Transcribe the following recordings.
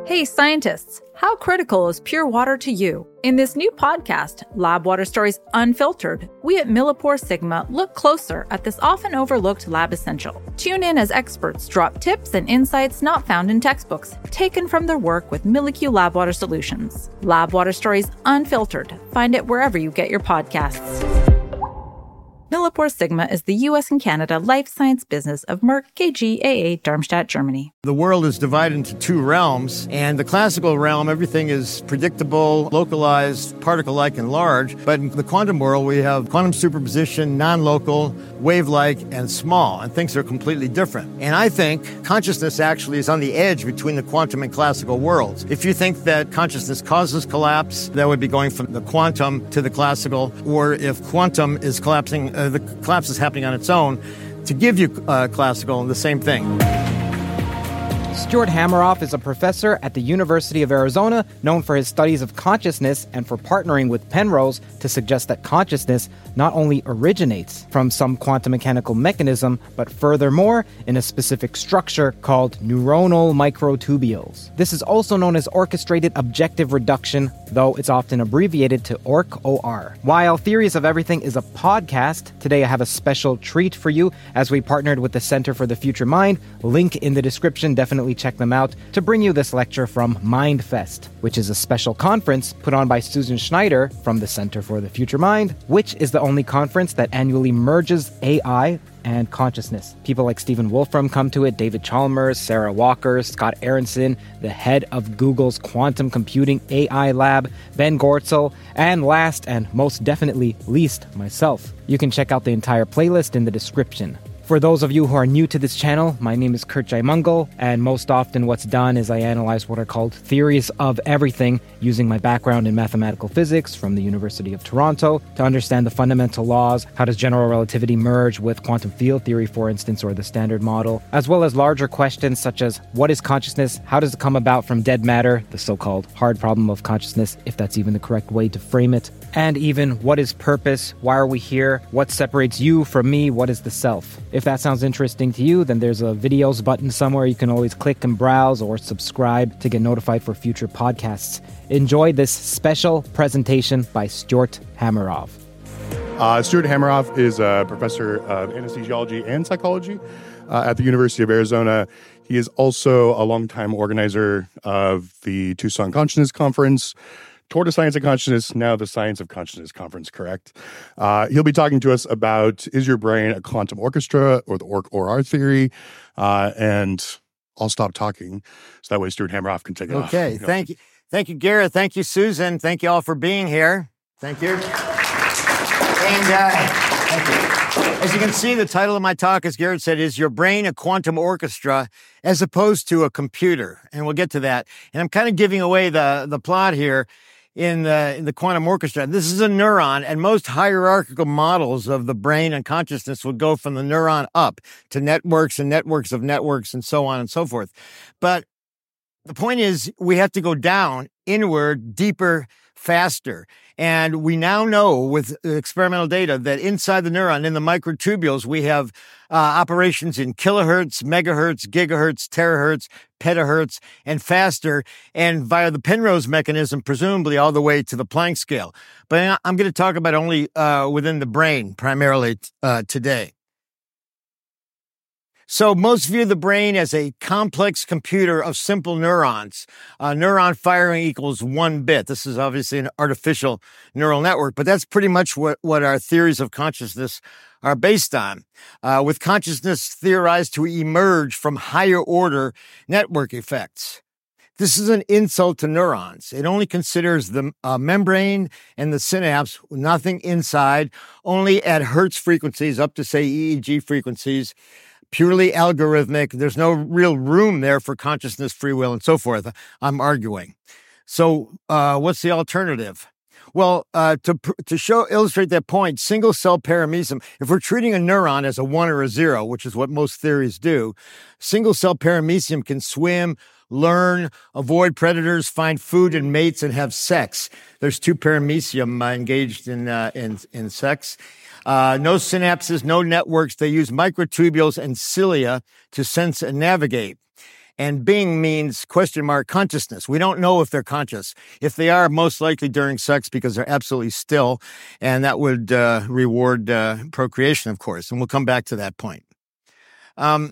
Hey scientists, how critical is pure water to you? In this new podcast, Lab Water Stories Unfiltered, we at Millipore Sigma look closer at this often overlooked lab essential. Tune in as experts drop tips and insights not found in textbooks, taken from their work with MilliQ Lab Water Solutions. Lab Water Stories Unfiltered. Find it wherever you get your podcasts. Millipore Sigma is the U.S. and Canada life science business of Merck KGaA, Darmstadt, Germany. The world is divided into two realms, and the classical realm, everything is predictable, localized, particle-like, and large. But in the quantum world, we have quantum superposition, non-local, wave-like, and small, and things are completely different. And I think consciousness actually is on the edge between the quantum and classical worlds. If you think that consciousness causes collapse, that would be going from the quantum to the classical, or if quantum is collapsing, the collapse is happening on its own, to give you classical, the same thing. Stuart Hameroff is a professor at the University of Arizona, known for his studies of consciousness and for partnering with Penrose to suggest that consciousness not only originates from some quantum mechanical mechanism, but furthermore in a specific structure called neuronal microtubules. This is also known as orchestrated objective reduction, though it's often abbreviated to ORC-OR. While Theories of Everything is a podcast, today I have a special treat for you as we partnered with the Center for the Future Mind, link in the description, definitely check them out, to bring you this lecture from MindFest, which is a special conference put on by Susan Schneider from the Center for the Future Mind, which is the only conference that annually merges AI and consciousness. People like Stephen Wolfram come to it, David Chalmers, Sarah Walker, Scott Aronson, the head of Google's quantum computing AI lab, Ben Goertzel, and last and most definitely least, myself. You can check out the entire playlist in the description. For those of you who are new to this channel, my name is Kurt Jaimungal, and most often what's done is I analyze what are called theories of everything using my background in mathematical physics from the University of Toronto to understand the fundamental laws. How does general relativity merge with quantum field theory, for instance, or the Standard Model, as well as larger questions such as what is consciousness, how does it come about from dead matter, the so-called hard problem of consciousness, if that's even the correct way to frame it, and even what is purpose, why are we here, what separates you from me, what is the self. If that sounds interesting to you, then there's a videos button somewhere you can always click and browse or subscribe to get notified for future podcasts. Enjoy this special presentation by Stuart Hameroff. Stuart Hameroff is a professor of anesthesiology and psychology at the University of Arizona. He is also a longtime organizer of the Tucson Consciousness Conference, toward the Science of Consciousness, now the Science of Consciousness Conference, correct? He'll be talking to us about, is your brain a quantum orchestra, or the ORC-OR theory? And I'll stop talking, so that way Stuart Hameroff can take it off. Okay, thank you. Thank you, Garrett. Thank you, Susan. Thank you all for being here. Thank you. And thank you. As you can see, the title of my talk, as Garrett said, is Your Brain a Quantum Orchestra as opposed to a computer? And we'll get to that. And I'm kind of giving away the plot here. In the quantum orchestra. This is a neuron, and most hierarchical models of the brain and consciousness would go from the neuron up to networks and networks of networks and so on and so forth. But the point is, we have to go down, inward, deeper, faster. And we now know with experimental data that inside the neuron, in the microtubules, we have operations in kilohertz, megahertz, gigahertz, terahertz, petahertz, and faster, and via the Penrose mechanism, presumably all the way to the Planck scale. But I'm going to talk about only within the brain, primarily today. So most view the brain as a complex computer of simple neurons. Neuron firing equals 1 bit. This is obviously an artificial neural network, but that's pretty much what our theories of consciousness are based on, with consciousness theorized to emerge from higher order network effects. This is an insult to neurons. It only considers the membrane and the synapse, nothing inside, only at Hertz frequencies up to, say, EEG frequencies, purely algorithmic. There's no real room there for consciousness, free will, and so forth, I'm arguing. So what's the alternative? Well, to illustrate that point, single-cell paramecium, if we're treating a neuron as a 1 or a 0, which is what most theories do, single-cell paramecium can swim, learn, avoid predators, find food and mates, and have sex. There's 2 paramecium engaged in sex. No synapses, no networks. They use microtubules and cilia to sense and navigate. And being means consciousness. We don't know if they're conscious. If they are, most likely during sex because they're absolutely still, and that would reward procreation, of course. And we'll come back to that point. The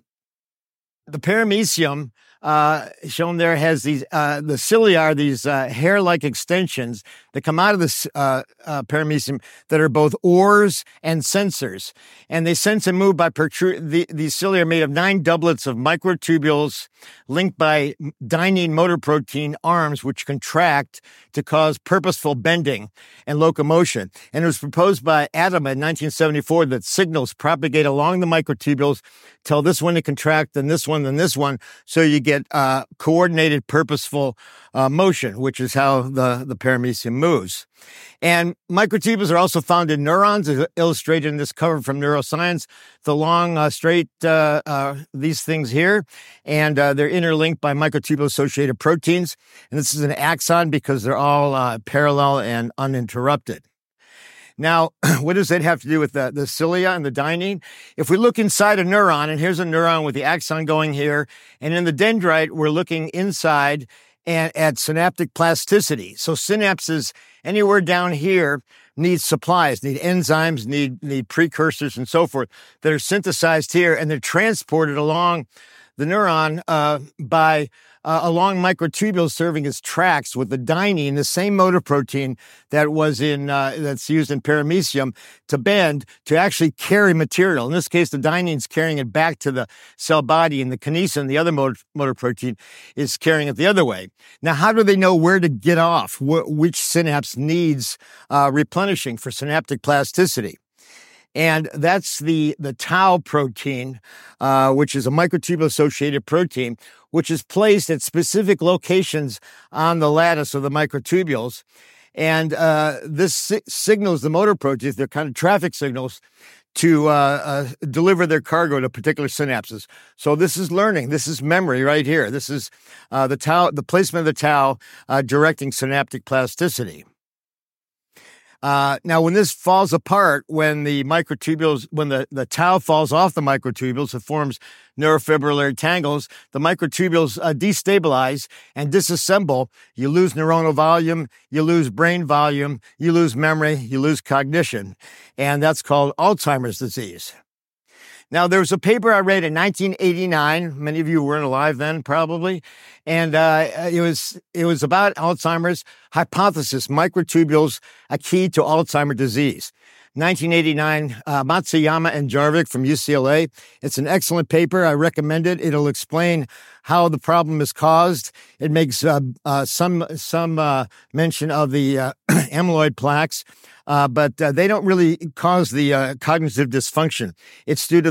paramecium shown there has these, the cilia are these hair-like extensions that come out of this paramecium that are both oars and sensors. And they sense and move by these cilia are made of 9 doublets of microtubules linked by dynein motor protein arms, which contract to cause purposeful bending and locomotion. And it was proposed by Adam in 1974 that signals propagate along the microtubules, tell this one to contract, then this one, so you get coordinated, purposeful motion, which is how the paramecium moves. And microtubules are also found in neurons, as illustrated in this cover from Neuroscience. The long, straight, these things here, and they're interlinked by microtubule-associated proteins. And this is an axon because they're all parallel and uninterrupted. Now, what does that have to do with the cilia and the dynein? If we look inside a neuron, and here's a neuron with the axon going here, and in the dendrite, we're looking inside and at synaptic plasticity. So synapses anywhere down here need supplies, need enzymes, need precursors and so forth that are synthesized here, and they're transported along the neuron by along microtubules serving as tracks with the dynein, the same motor protein that was in that's used in paramecium to bend to actually carry material. In this case, the dynein's carrying it back to the cell body, and the kinesin, the other motor protein, is carrying it the other way. Now, how do they know where to get off? Which synapse needs replenishing for synaptic plasticity? And that's the tau protein, which is a microtubule-associated protein, which is placed at specific locations on the lattice of the microtubules. And this signals the motor proteins, they're kind of traffic signals, to deliver their cargo to particular synapses. So this is learning. This is memory right here. This is the placement of the tau directing synaptic plasticity. Now, when this falls apart, when the microtubules, when the tau falls off the microtubules, it forms neurofibrillary tangles. The microtubules destabilize and disassemble. You lose neuronal volume, you lose brain volume, you lose memory, you lose cognition. And that's called Alzheimer's disease. Now, there was a paper I read in 1989. Many of you weren't alive then, probably. And it was about Alzheimer's hypothesis, microtubules, a key to Alzheimer's disease. 1989, Matsuyama and Jarvik from UCLA. It's an excellent paper. I recommend it. It'll explain how the problem is caused. It makes some mention of the amyloid plaques, but they don't really cause the cognitive dysfunction. It's due to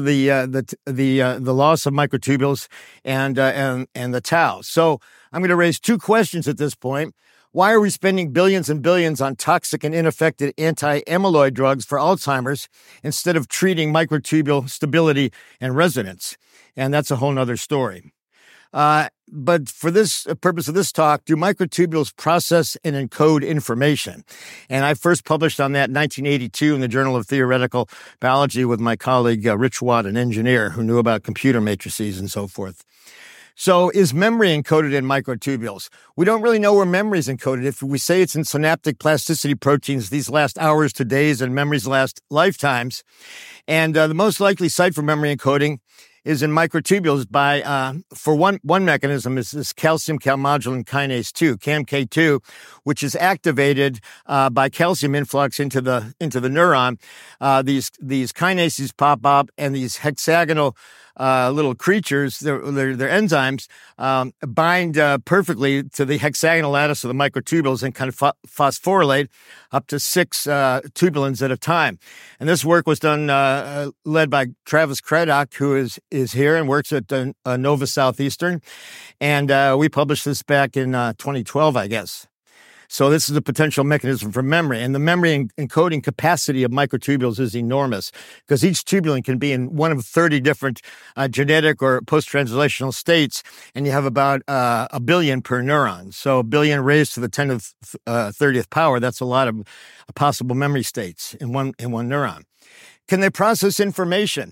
the loss of microtubules and the tau. So I'm going to raise 2 questions at this point. Why are we spending billions and billions on toxic and ineffective anti-amyloid drugs for Alzheimer's instead of treating microtubule stability and resonance? And that's a whole nother story. But for this purpose of this talk, do microtubules process and encode information? And I first published on that in 1982 in the Journal of Theoretical Biology with my colleague Rich Watt, an engineer who knew about computer matrices and so forth. So is memory encoded in microtubules? We don't really know where memory is encoded. If we say it's in synaptic plasticity proteins, these last hours to days and memories last lifetimes. And the most likely site for memory encoding is in microtubules for one mechanism is this calcium calmodulin kinase 2, CAMK2, which is activated by calcium influx into the neuron. These kinases pop up, and these hexagonal little creatures, they're enzymes, bind perfectly to the hexagonal lattice of the microtubules and kind of phosphorylate up to 6 tubulins at a time. And this work was done, led by Travis Craddock, who is here and works at Nova Southeastern. And we published this back in 2012, I guess. So this is a potential mechanism for memory. And the memory encoding capacity of microtubules is enormous because each tubulin can be in one of 30 different genetic or post-translational states, and you have about 1 billion per neuron. So 1 billion raised to the 10 to the 30th power, that's a lot of possible memory states in one neuron. Can they process information?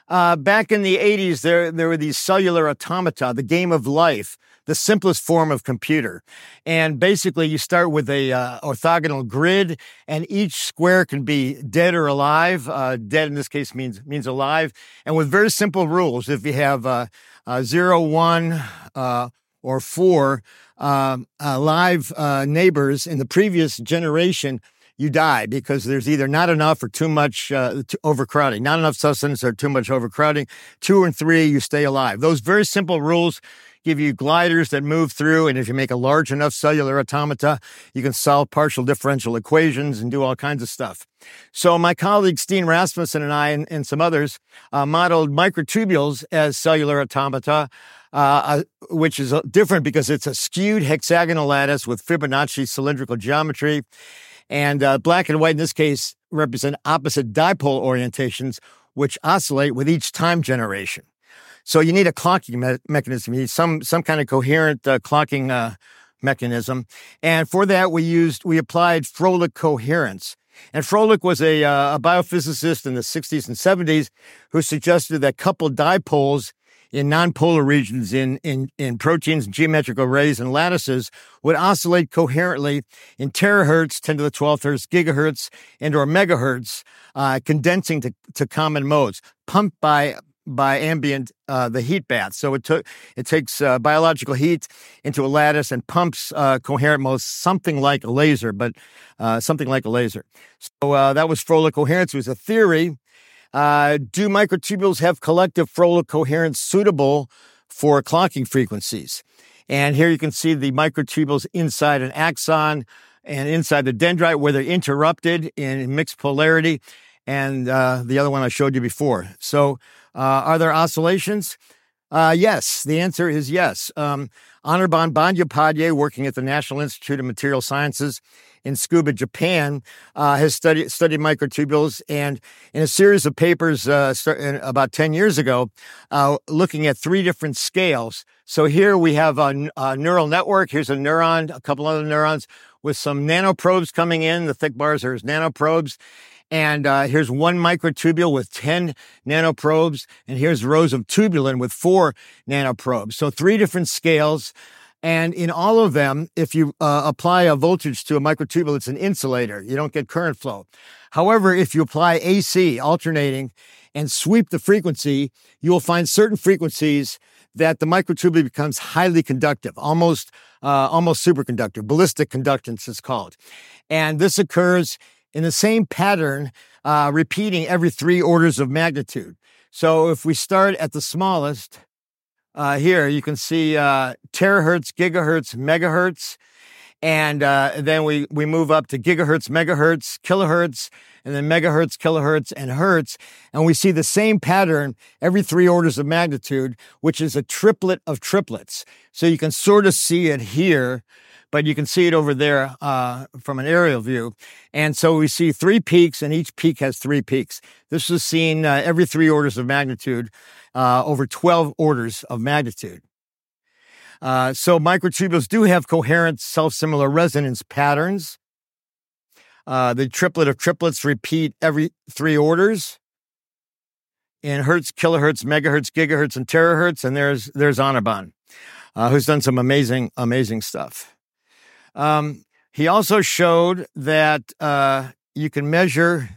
Back in the 80s, there were these cellular automata, the game of life, the simplest form of computer. And basically, you start with a orthogonal grid, and each square can be dead or alive. Dead in this case means alive. And with very simple rules, if you have 0, 1, or 4 live neighbors in the previous generation, you die because there's either not enough or too much overcrowding, not enough sustenance or too much overcrowding. 2 and 3, you stay alive. Those very simple rules give you gliders that move through, and if you make a large enough cellular automata, you can solve partial differential equations and do all kinds of stuff. So my colleague Steen Rasmussen and I and some others modeled microtubules as cellular automata, which is different because it's a skewed hexagonal lattice with Fibonacci cylindrical geometry. And black and white in this case represent opposite dipole orientations, which oscillate with each time generation. So you need a clocking mechanism. You need some kind of coherent clocking mechanism. And for that, we applied Froelich coherence. And Froelich was a biophysicist in the 60s and 70s who suggested that coupled dipoles in nonpolar regions in proteins, geometric arrays, and lattices would oscillate coherently in terahertz, 10 to the 12th hertz, gigahertz, and or megahertz, condensing to common modes, pumped by ambient the heat bath. So it takes biological heat into a lattice and pumps coherent modes, something like a laser. So that was Froelich coherence. It was a theory. Do microtubules have collective Froelich coherence suitable for clocking frequencies? And here you can see the microtubules inside an axon and inside the dendrite where they're interrupted in mixed polarity. And the other one I showed you before. So are there oscillations? Yes, the answer is yes. Anirban Bandyopadhyay, working at the National Institute of Material Sciences in Tsukuba, Japan, has studied microtubules, and in a series of papers about 10 years ago, looking at 3 different scales. So here we have a neural network. Here's a neuron, a couple other neurons with some nanoprobes coming in. The thick bars are nanoprobes. And here's one microtubule with 10 nanoprobes, and here's rows of tubulin with 4 nanoprobes. So 3 different scales. And in all of them, if you apply a voltage to a microtubule, it's an insulator. You don't get current flow. However, if you apply AC, alternating, and sweep the frequency, you will find certain frequencies that the microtubule becomes highly conductive, almost superconductor. Ballistic conductance is called. And this occurs in the same pattern, repeating every 3 orders of magnitude. So if we start at the smallest, here you can see terahertz, gigahertz, megahertz, and then we move up to gigahertz, megahertz, kilohertz, and then megahertz, kilohertz, and hertz, and we see the same pattern every 3 orders of magnitude, which is a triplet of triplets. So you can sort of see it here, but you can see it over there from an aerial view. And so we see 3 peaks, and each peak has 3 peaks. This was seen every 3 orders of magnitude, over 12 orders of magnitude. So microtubules do have coherent self-similar resonance patterns. The triplet of triplets repeat every 3 orders in hertz, kilohertz, megahertz, gigahertz, and terahertz. And there's Anirban, who's done some amazing stuff. He also showed that you can measure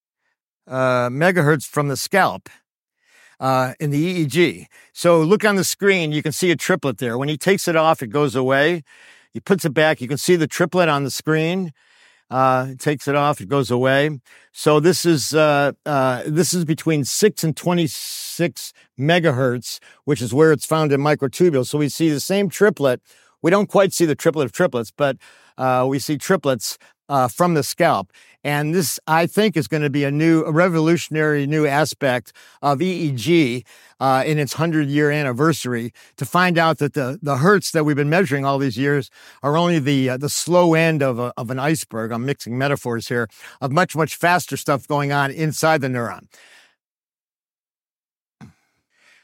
megahertz from the scalp in the EEG. So look on the screen, you can see a triplet there. When he takes it off, it goes away. He puts it back, you can see the triplet on the screen. Takes it off, it goes away. So this is between 6 and 26 megahertz, which is where it's found in microtubules. So we see the same triplet. We don't quite see the triplet of triplets, but we see triplets from the scalp. And this, I think, is going to be a revolutionary new aspect of EEG in its 100-year anniversary, to find out that the hertz that we've been measuring all these years are only the slow end of an iceberg. I'm mixing metaphors here, of much, much faster stuff going on inside the neuron.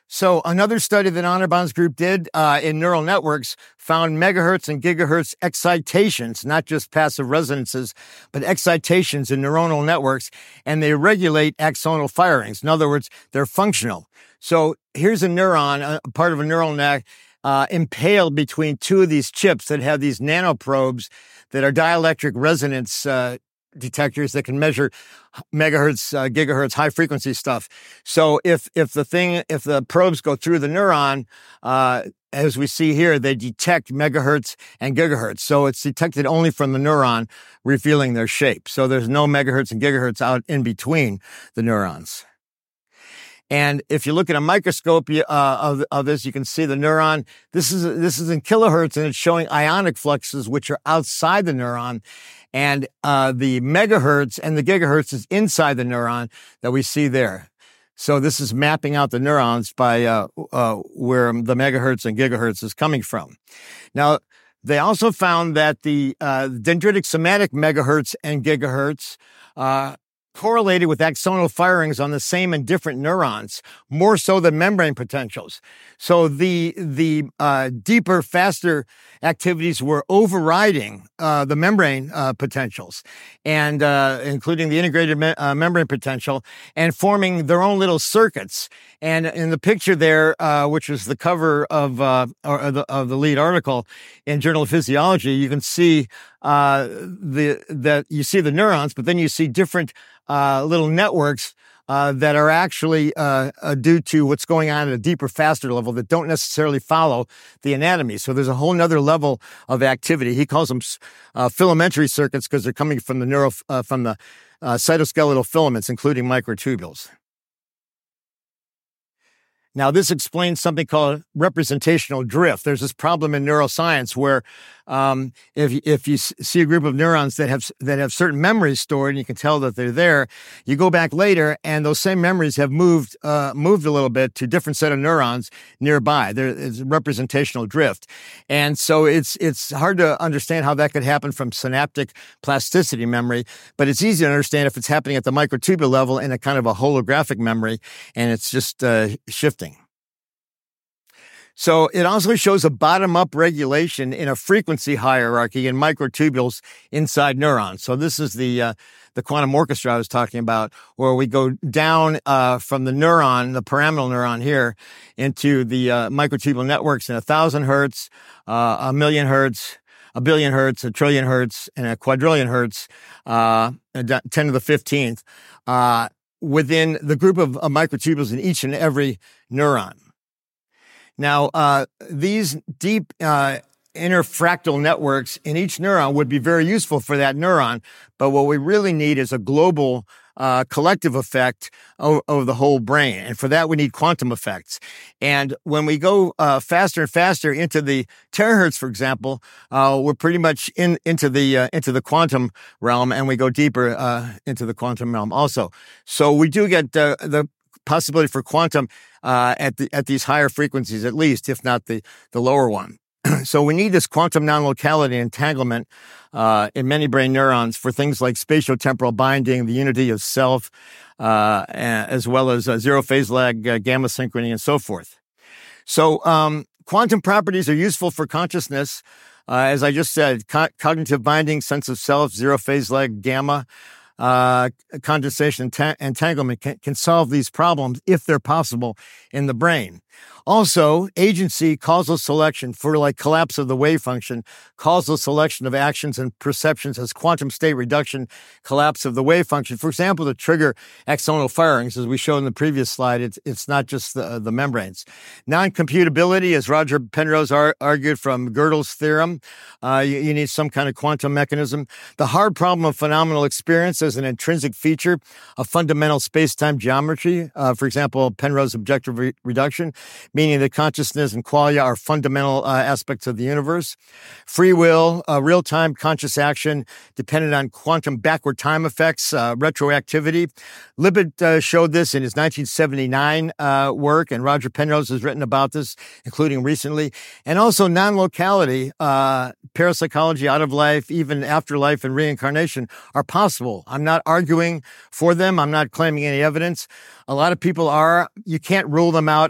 So another study that Honorbon's group did in neural networks found megahertz and gigahertz excitations, not just passive resonances, but excitations in neuronal networks, and they regulate axonal firings. In other words, they're functional. So here's a neuron, a part of a neural net, impaled between two of these chips that have these nanoprobes that are dielectric resonance detectors that can measure megahertz, gigahertz, high frequency stuff. So if the probes go through the neuron, as we see here, they detect megahertz and gigahertz. So it's detected only from the neuron, revealing their shape. So there's no megahertz and gigahertz out in between the neurons. And if you look at a microscope of this, you can see the neuron. This is in kilohertz, and it's showing ionic fluxes, which are outside the neuron. And the megahertz and the gigahertz is inside the neuron that we see there. So this is mapping out the neurons by where the megahertz and gigahertz is coming from. Now, they also found that the dendritic somatic megahertz and gigahertz correlated with axonal firings on the same and different neurons, more so than membrane potentials. So the deeper, faster activities were overriding the membrane potentials, and including the integrated membrane potential, and forming their own little circuits. And in the picture there, which is the cover of the lead article in Journal of Physiology, you can see that you see the neurons, but then you see different little networks that are actually due to what's going on at a deeper, faster level that don't necessarily follow the anatomy. So there's a whole nother level of activity. He calls them filamentary circuits because they're coming from the cytoskeletal filaments, including microtubules. Now, this explains something called representational drift. There's this problem in neuroscience where if you see a group of neurons that have certain memories stored, and you can tell that they're there, you go back later, and those same memories have moved a little bit to a different set of neurons nearby. There is representational drift, and so it's hard to understand how that could happen from synaptic plasticity memory, but it's easy to understand if it's happening at the microtubule level in a kind of a holographic memory, and it's just shifting. So it also shows a bottom-up regulation in a frequency hierarchy in microtubules inside neurons. So this is the quantum orchestra I was talking about, where we go down from the neuron, the pyramidal neuron here, into the microtubule networks in 1,000 hertz, 1,000,000 hertz, 1 billion hertz, 1 trillion hertz, and a quadrillion hertz, 10 to the 15th, within the group of microtubules in each and every neuron. Now, these deep interfractal networks in each neuron would be very useful for that neuron, but what we really need is a global collective effect over the whole brain. And for that, we need quantum effects. And when we go faster and faster into the terahertz, for example, we're pretty much into the quantum realm, and we go deeper into the quantum realm also. So we do get the possibility for quantum at these higher frequencies, at least, if not the lower one. So we need this quantum non-locality entanglement in many brain neurons for things like spatiotemporal binding, the unity of self, as well as zero phase lag, gamma synchrony, and so forth. So quantum properties are useful for consciousness. As I just said, cognitive binding, sense of self, zero phase lag, gamma, condensation entanglement can solve these problems if they're possible in the brain. Also, agency, causal selection for like collapse of the wave function, causal selection of actions and perceptions as quantum state reduction, collapse of the wave function. For example, to trigger axonal firings, as we showed in the previous slide, it's not just the membranes. Non-computability, as Roger Penrose argued from Gödel's theorem, you need some kind of quantum mechanism. The hard problem of phenomenal experience as an intrinsic feature of fundamental space-time geometry. For example, Penrose objective reduction, meaning that consciousness and qualia are fundamental aspects of the universe. Free will, real-time conscious action dependent on quantum backward time effects, retroactivity. Libet showed this in his 1979 work, and Roger Penrose has written about this, including recently. And also non-locality, parapsychology, out of life, even afterlife and reincarnation are possible. I'm not arguing for them. I'm not claiming any evidence. A lot of people are. You can't rule them out until we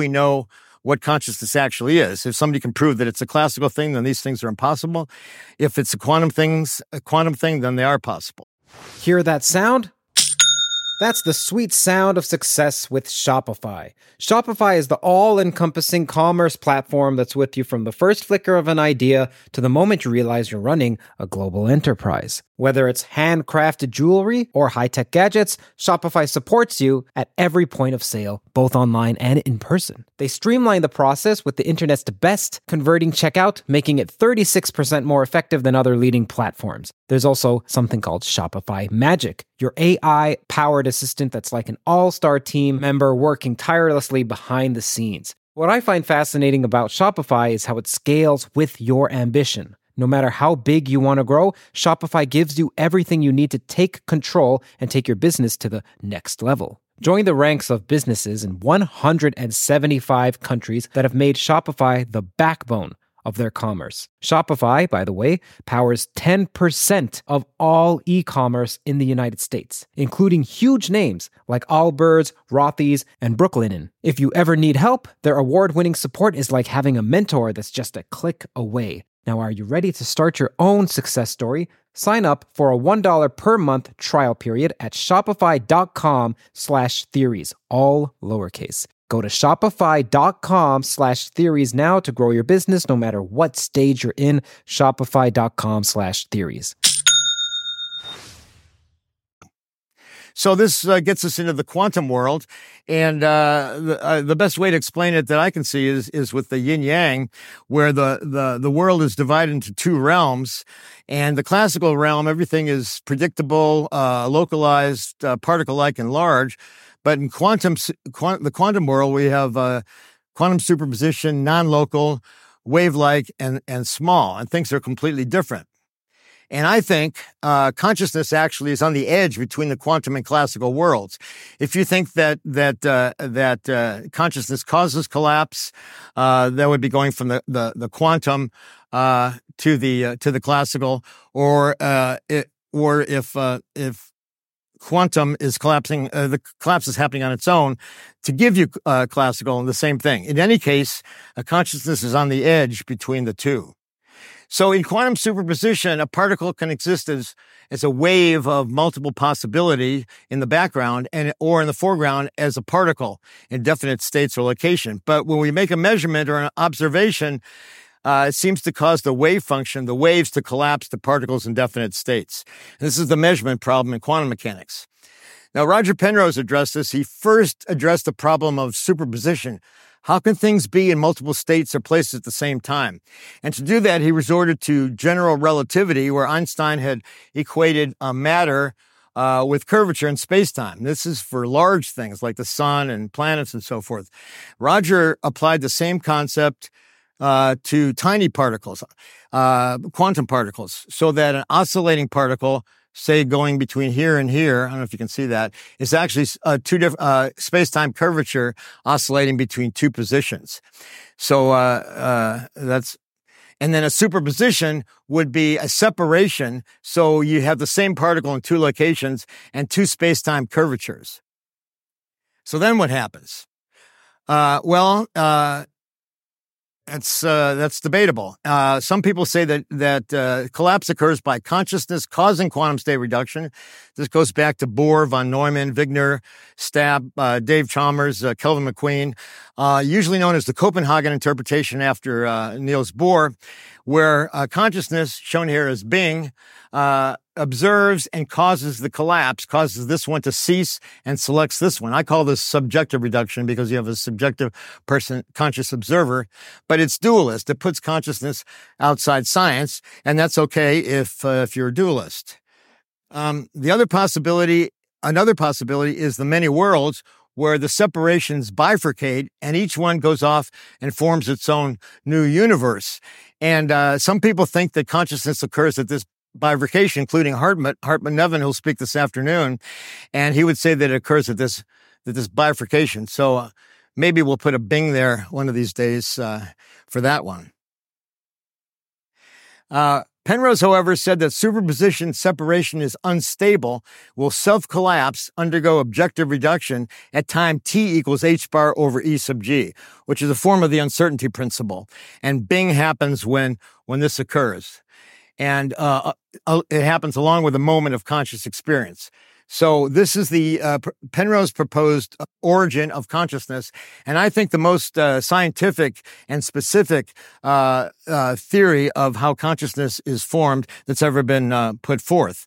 know what consciousness actually is. If somebody can prove that it's a classical thing, then these things are impossible. If it's a quantum thing, then they are possible. Hear that sound? That's the sweet sound of success with Shopify. Shopify is the all-encompassing commerce platform that's with you from the first flicker of an idea to the moment you realize you're running a global enterprise. Whether it's handcrafted jewelry or high-tech gadgets, Shopify supports you at every point of sale, both online and in person. They streamline the process with the internet's best converting checkout, making it 36% more effective than other leading platforms. There's also something called Shopify Magic, your AI-powered assistant that's like an all-star team member working tirelessly behind the scenes. What I find fascinating about Shopify is how it scales with your ambition. No matter how big you want to grow, Shopify gives you everything you need to take control and take your business to the next level. Join the ranks of businesses in 175 countries that have made Shopify the backbone of their commerce. Shopify, by the way, powers 10% of all e-commerce in the United States, including huge names like Allbirds, Rothy's, and Brooklinen. If you ever need help, their award-winning support is like having a mentor that's just a click away. Now, are you ready to start your own success story? Sign up for a $1 per month trial period at shopify.com/theories, all lowercase. Go to shopify.com/theories now to grow your business no matter what stage you're in. Shopify.com/theories. So this gets us into the quantum world, and the best way to explain it that I can see is with the yin yang, where the world is divided into two realms, and the classical realm, everything is predictable, localized, particle-like, and large. But in the quantum world, we have quantum superposition, non-local, wave-like, and small, and things are completely different. And I think consciousness actually is on the edge between the quantum and classical worlds. If you think that consciousness causes collapse, that would be going from the quantum to the classical, or if quantum is collapsing, the collapse is happening on its own to give you classical, the same thing. In any case, consciousness is on the edge between the two. So in quantum superposition, a particle can exist as a wave of multiple possibility in the background or in the foreground as a particle in definite states or location. But when we make a measurement or an observation, it seems to cause the wave function, the waves, to collapse to particles in definite states. And this is the measurement problem in quantum mechanics. Now, Roger Penrose addressed this. He first addressed the problem of superposition. How can things be in multiple states or places at the same time? And to do that, he resorted to general relativity, where Einstein had equated matter with curvature in space-time. This is for large things like the sun and planets and so forth. Roger applied the same concept to tiny particles, quantum particles, so that an oscillating particle, say going between here and here, I don't know if you can see that, is actually two different space-time curvature oscillating between two positions. So that's, and then a superposition would be a separation. So you have the same particle in two locations and two space-time curvatures. So then what happens? That's debatable. Some people say that collapse occurs by consciousness causing quantum state reduction. This goes back to Bohr, von Neumann, Wigner, Stab, Dave Chalmers, Kelvin McQueen, usually known as the Copenhagen interpretation after Niels Bohr, where consciousness, shown here as being, observes and causes the collapse, causes this one to cease and selects this one. I call this subjective reduction because you have a subjective person, conscious observer, but it's dualist. It puts consciousness outside science, and that's okay if you're a dualist. Another possibility is the many worlds, where the separations bifurcate and each one goes off and forms its own new universe. And some people think that consciousness occurs at this bifurcation, including Hartmut Nevin, who'll speak this afternoon, and he would say that it occurs at this bifurcation. So maybe we'll put a bing there one of these days for that one. Penrose, however, said that superposition separation is unstable, will self-collapse, undergo objective reduction at time t equals h bar over E sub g, which is a form of the uncertainty principle. And Bing happens when this occurs. And it happens along with a moment of conscious experience. So this is the Penrose proposed origin of consciousness, and I think the most scientific and specific theory of how consciousness is formed that's ever been put forth.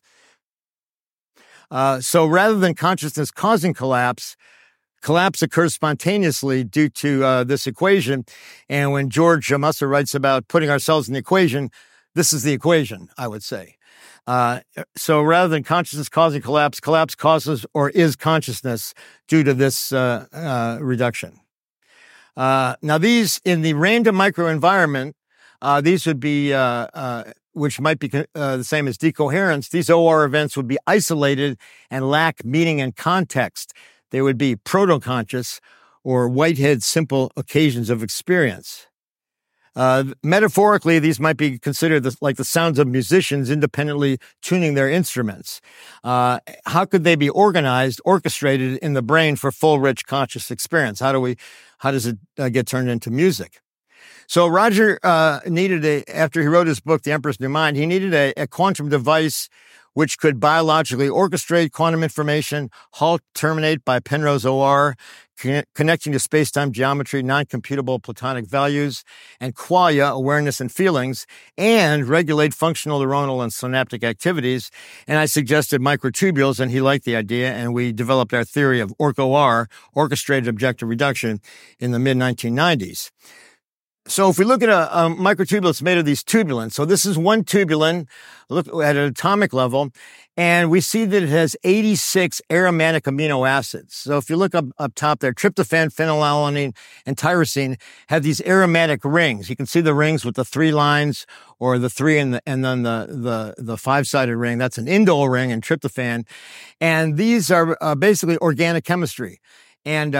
So rather than consciousness causing collapse occurs spontaneously due to this equation. And when George Musser writes about putting ourselves in the equation, this is the equation, I would say. So rather than consciousness causing collapse causes or is consciousness due to this reduction. Now these, in the random microenvironment, these would be, which might be the same as decoherence. These OR events would be isolated and lack meaning and context. They would be proto-conscious or Whitehead simple occasions of experience. Metaphorically, these might be considered like the sounds of musicians independently tuning their instruments. How could they be orchestrated in the brain for full, rich, conscious experience? How does it get turned into music? So Roger needed after he wrote his book, The Emperor's New Mind, he needed a quantum device which could biologically orchestrate quantum information, halt, terminate by Penrose OR, connecting to space-time geometry, non-computable platonic values, and qualia, awareness and feelings, and regulate functional neuronal and synaptic activities. And I suggested microtubules, and he liked the idea, and we developed our theory of OR, orchestrated objective reduction, in the mid-1990s. So if we look at a microtubule, it's made of these tubulins. So this is one tubulin, look at an atomic level, and we see that it has 86 aromatic amino acids. So if you look up top there, tryptophan, phenylalanine, and tyrosine have these aromatic rings. You can see the rings with the 3 lines, or the 3 and then the 5-sided ring. That's an indole ring in tryptophan. And these are basically organic chemistry. And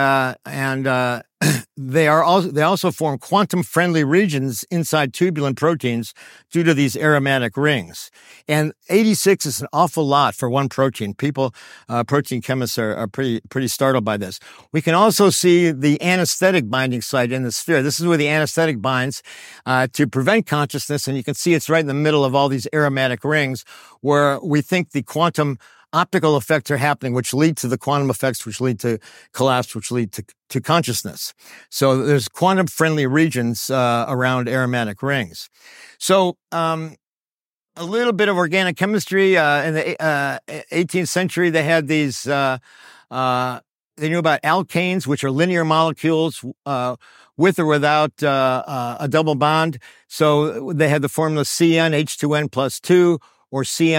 they also form quantum-friendly regions inside tubulin proteins due to these aromatic rings. And 86 is an awful lot for one protein. Protein chemists are pretty startled by this. We can also see the anesthetic binding site in the sphere. This is where the anesthetic binds to prevent consciousness, and you can see it's right in the middle of all these aromatic rings, where we think the quantum optical effects are happening, which lead to the quantum effects, which lead to collapse, which lead to consciousness. So there's quantum-friendly regions around aromatic rings. So a little bit of organic chemistry. In the 18th century, they had these, they knew about alkanes, which are linear molecules with or without a double bond. So they had the formula CnH2n plus 2, or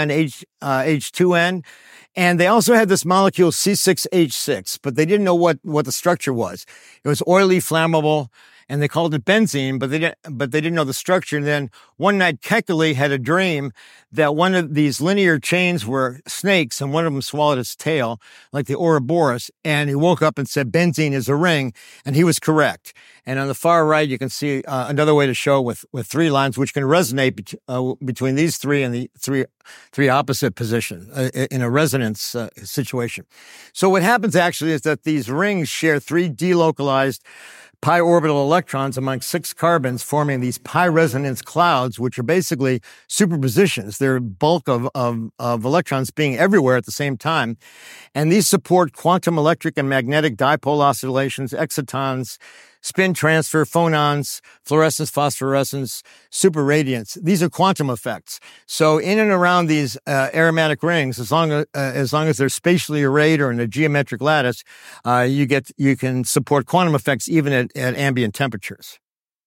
CnH2n. And they also had this molecule C6H6, but they didn't know what the structure was. It was oily, flammable, and they called it benzene, but they didn't know the structure. And then one night, Kekulé had a dream that one of these linear chains were snakes, and one of them swallowed its tail, like the Ouroboros. And he woke up and said, benzene is a ring, and he was correct. And on the far right, you can see another way to show with 3 lines, which can resonate between these 3 and the three opposite positions in a resonance situation. So what happens actually is that these rings share 3 delocalized pi orbital electrons among 6 carbons, forming these pi resonance clouds, which are basically superpositions. They're a bulk of electrons being everywhere at the same time. And these support quantum electric and magnetic dipole oscillations, excitons, spin transfer, phonons, fluorescence, phosphorescence, superradiance. These are quantum effects. So in and around these aromatic rings, as long as they're spatially arrayed or in a geometric lattice, you can support quantum effects even at ambient temperatures.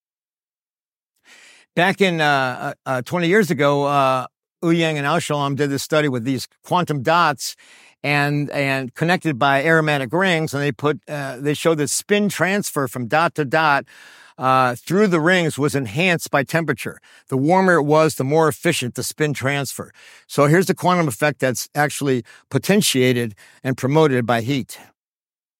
Back in 20 years ago, Ouyang and Aushalom did this study with these quantum dots and connected by aromatic rings, and they showed that spin transfer from dot to dot through the rings was enhanced by temperature. The warmer it was, the more efficient the spin transfer. So here's the quantum effect that's actually potentiated and promoted by heat.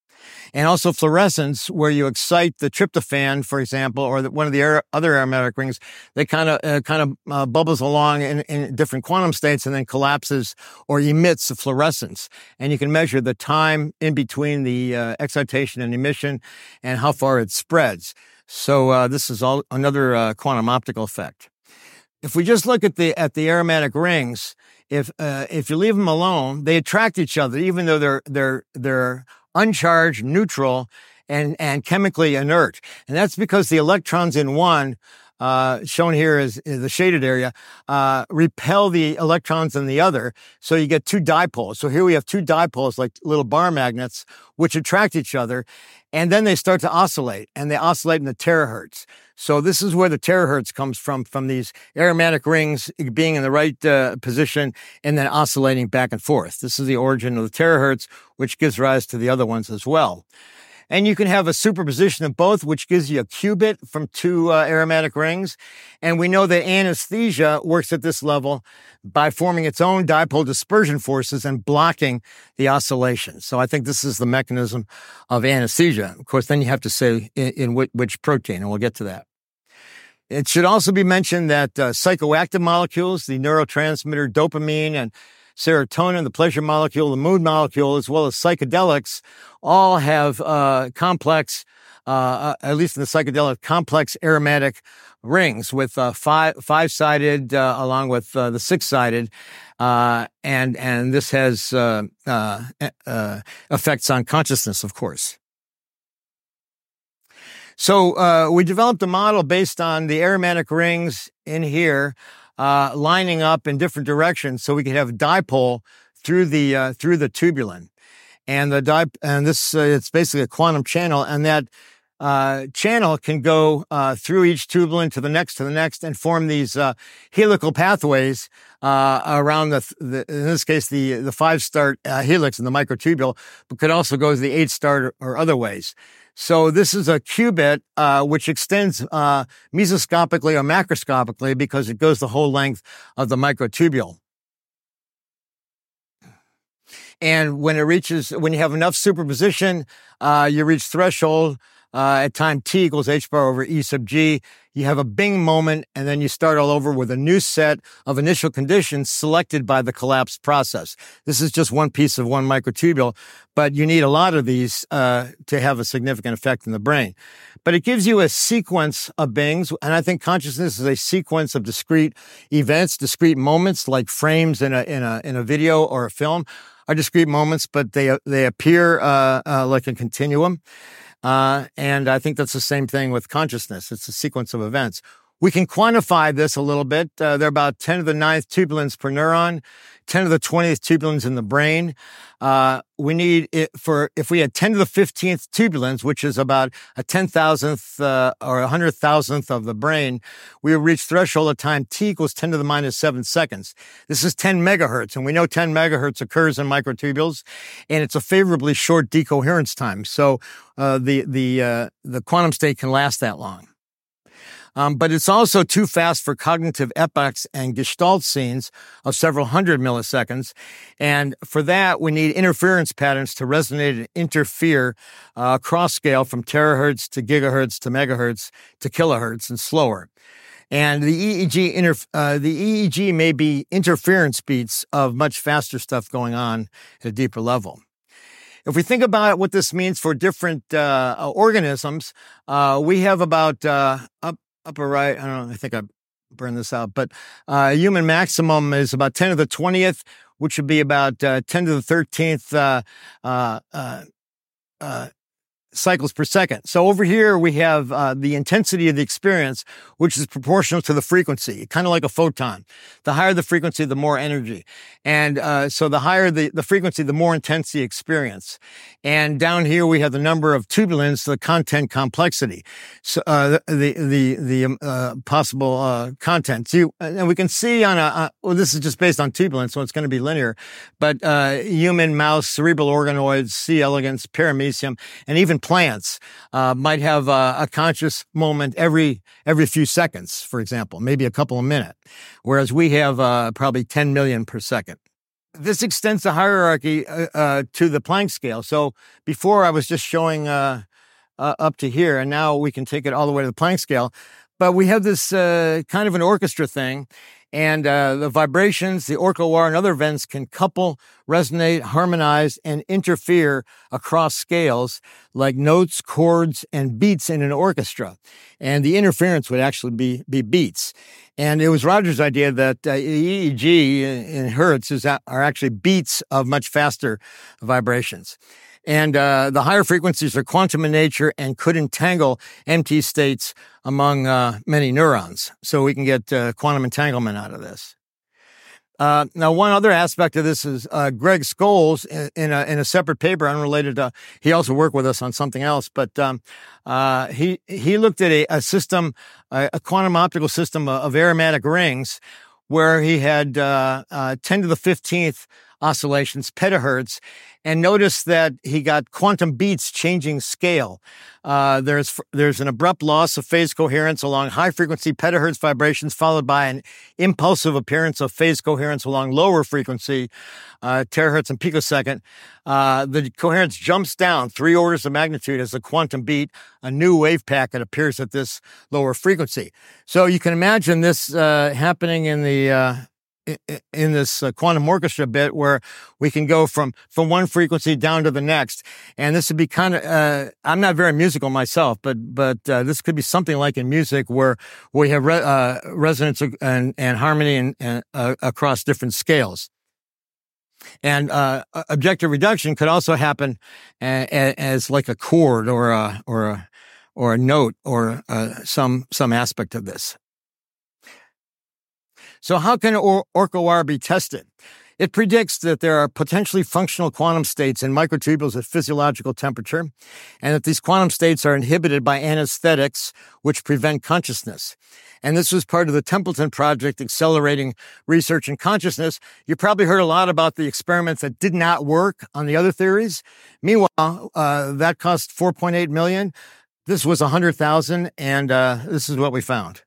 And also fluorescence, where you excite the tryptophan, for example, or one of the other aromatic rings, they kind of bubbles along in different quantum states and then collapses or emits a fluorescence. And you can measure the time in between the excitation and emission and how far it spreads. So this is another quantum optical effect. If we just look at the aromatic rings, if you leave them alone, they attract each other, even though they're uncharged, neutral, and chemically inert. And that's because the electrons in one, shown here is the shaded area, repel the electrons in the other. So you get two dipoles. So here we have two dipoles, like little bar magnets, which attract each other. And then they start to oscillate, and they oscillate in the terahertz. So this is where the terahertz comes from these aromatic rings being in the right position and then oscillating back and forth. This is the origin of the terahertz, which gives rise to the other ones as well. And you can have a superposition of both, which gives you a qubit from two aromatic rings. And we know that anesthesia works at this level by forming its own dipole dispersion forces and blocking the oscillation. So I think this is the mechanism of anesthesia. Of course, then you have to say in which protein, and we'll get to that. It should also be mentioned that psychoactive molecules, the neurotransmitter dopamine and serotonin, the pleasure molecule, the mood molecule, as well as psychedelics, all have complex, at least in the psychedelic, complex aromatic rings with five-sided along with the six-sided, and this has effects on consciousness, of course. So we developed a model based on the aromatic rings in here, lining up in different directions, so we could have a dipole through the tubulin, and it's basically a quantum channel, and that channel can go through each tubulin to the next, and form these helical pathways around in this case the 5-star helix in the microtubule, but could also go to the 8-star or other ways. So this is a qubit, which extends mesoscopically or macroscopically because it goes the whole length of the microtubule. And when you have enough superposition, you reach threshold at time t equals h bar over e sub g. You have a bing moment, and then you start all over with a new set of initial conditions selected by the collapse process. This is just one piece of one microtubule, but you need a lot of these to have a significant effect in the brain. But it gives you a sequence of bings, and I think consciousness is a sequence of discrete events, discrete moments, like frames in a video or a film are discrete moments, but they appear like a continuum. And I think that's the same thing with consciousness. It's a sequence of events. We can quantify this a little bit. There are about 10 to the 9th tubulins per neuron, 10 to the 20th tubulins in the brain. We need it if we had 10 to the 15th tubulins, which is about a 10,000th or 100,000th of the brain, we would reach threshold at time t equals 10 to the minus 7 seconds. This is 10 megahertz, and we know 10 megahertz occurs in microtubules, and it's a favorably short decoherence time. So the quantum state can last that long. But it's also too fast for cognitive epochs and gestalt scenes of several hundred milliseconds. And for that, we need interference patterns to resonate and interfere across scale from terahertz to gigahertz to megahertz to kilohertz and slower. And the EEG may be interference beats of much faster stuff going on at a deeper level. If we think about what this means for different organisms, we have about upper right, I don't know, I think I burned this out, but human maximum is about 10 to the 20th, which would be about 10 to the 13th cycles per second. So over here we have the intensity of the experience, which is proportional to the frequency, kind of like a photon. The higher the frequency, the more energy. And so the higher the frequency, the more intense the experience. And down here we have the number of tubulins, the content complexity, so the possible content. So and we can see on well, this is just based on tubulins, so it's going to be linear, but human, mouse, cerebral organoids, C. elegans, paramecium, and even plants might have a conscious moment every few seconds, for example, maybe a couple of minutes, whereas we have probably 10 million per second. this extends the hierarchy to the Planck scale. So before I was just showing up to here, and now we can take it all the way to the Planck scale. But we have this kind of an orchestra thing, and the vibrations, the Orca-OR and other events can couple, resonate, harmonize, and interfere across scales like notes, chords, and beats in an orchestra. And the interference would actually be beats. And it was Roger's idea that EEG in hertz are actually beats of much faster vibrations. And the higher frequencies are quantum in nature and could entangle empty states among many neurons. So we can get quantum entanglement out of this. Now, one other aspect of this is Greg Scholes in a separate paper unrelated to, he also worked with us on something else, but he looked at a system, a quantum optical system of aromatic rings where he had 10 to the 15th oscillations, petahertz, and noticed that he got quantum beats changing scale. There's an abrupt loss of phase coherence along high frequency petahertz vibrations, followed by an impulsive appearance of phase coherence along lower frequency terahertz and picosecond. The coherence jumps down 3 orders of magnitude as the quantum beat, a new wave packet appears at this lower frequency. So you can imagine this happening in this quantum orchestra bit where we can go from one frequency down to the next. And this would be kind of, I'm not very musical myself, but this could be something like in music where we have resonance and harmony and across different scales. And objective reduction could also happen as like a chord or a note or some aspect of this. So how can Orca-OR be tested? It predicts that there are potentially functional quantum states in microtubules at physiological temperature, and that these quantum states are inhibited by anesthetics, which prevent consciousness. And this was part of the Templeton Project, accelerating research in consciousness. You probably heard a lot about the experiments that did not work on the other theories. Meanwhile, that cost $4.8 million. This was $100,000, and this is what we found.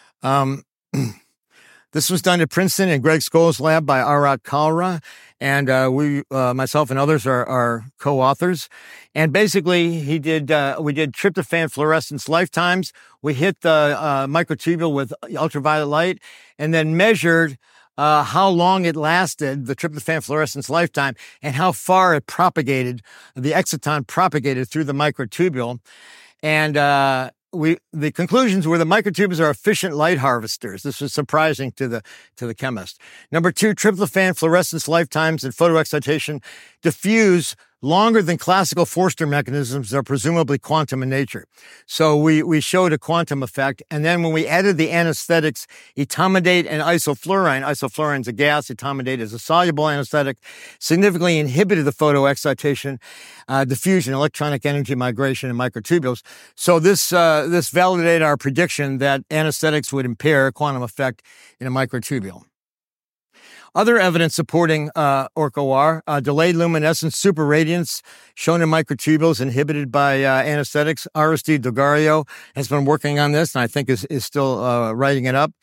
This was done at Princeton in Greg Scholes' lab by Arat Kalra, and myself and others are co-authors. And basically, we did tryptophan fluorescence lifetimes. We hit the microtubule with ultraviolet light, and then measured how long it lasted, the tryptophan fluorescence lifetime, and how far it propagated, the exciton propagated through the microtubule. And the conclusions were the microtubules are efficient light harvesters. This was surprising to the chemist. Number 2, tryptophan fluorescence lifetimes and photoexcitation diffuse longer than classical Forster mechanisms that are presumably quantum in nature. So we showed a quantum effect. And then when we added the anesthetics, etomidate and isoflurane, a gas, etomidate is a soluble anesthetic, significantly inhibited the photoexcitation, diffusion, electronic energy migration in microtubules. So this validated our prediction that anesthetics would impair quantum effect in a microtubule. Other evidence supporting Orca-OR, delayed luminescence superradiance shown in microtubules inhibited by anesthetics. Aristide Dogario has been working on this, and I think is still writing it up.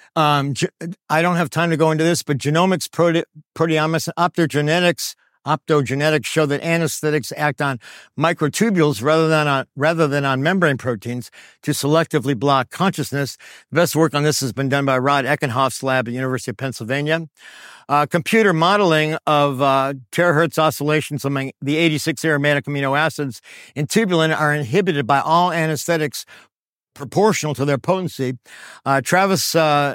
I don't have time to go into this, but genomics, proteomics, and optogenetics show that anesthetics act on microtubules rather than on membrane proteins to selectively block consciousness. The best work on this has been done by Rod Eckenhoff's lab at the University of Pennsylvania. Computer modeling of terahertz oscillations among the 86 aromatic amino acids in tubulin are inhibited by all anesthetics proportional to their potency. Travis and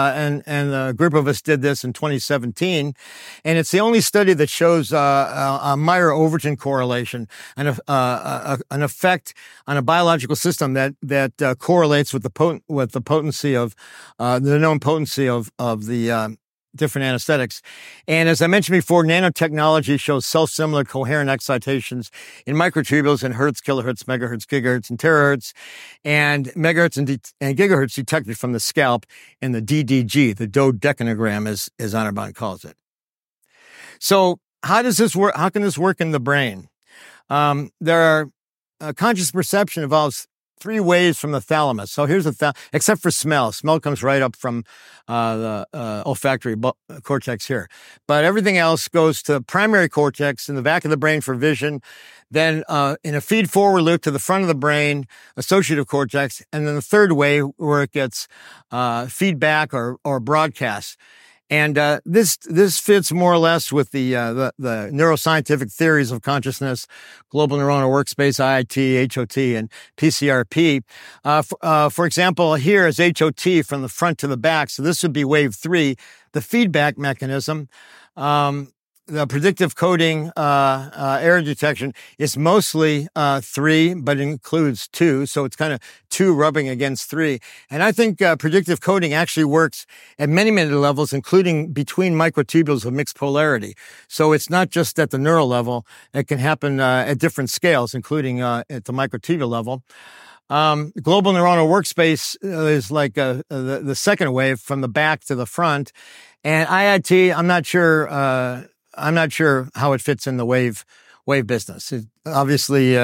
a group of us did this in 2017, and it's the only study that shows a Meyer-Overton correlation, an effect on a biological system that correlates with the potency of the known potency of the different anesthetics. And as I mentioned before, nanotechnology shows self-similar coherent excitations in microtubules in hertz, kilohertz, megahertz, gigahertz, and terahertz, and megahertz and gigahertz detected from the scalp in the DDG, the dodecanogram, as Anirban calls it. So how does this work? How can this work in the brain? Conscious perception involves three waves from the thalamus. So here's except for smell. Smell comes right up from the olfactory cortex here. But everything else goes to primary cortex in the back of the brain for vision, then in a feed-forward loop to the front of the brain, associative cortex, and then the third wave where it gets feedback or broadcast. And this fits more or less with the neuroscientific theories of consciousness, global neuronal workspace, IIT, HOT, and PCRP. For example, here is HOT from the front to the back. So this would be wave 3, the feedback mechanism. The predictive coding, error detection is mostly 3, but it includes 2. So it's kind of 2 rubbing against 3. And I think predictive coding actually works at many, many levels, including between microtubules of mixed polarity. So it's not just at the neural level. It can happen at different scales, including at the microtubule level. Global neuronal workspace is like the second wave from the back to the front. And IIT, I'm not sure how it fits in the wave business. It obviously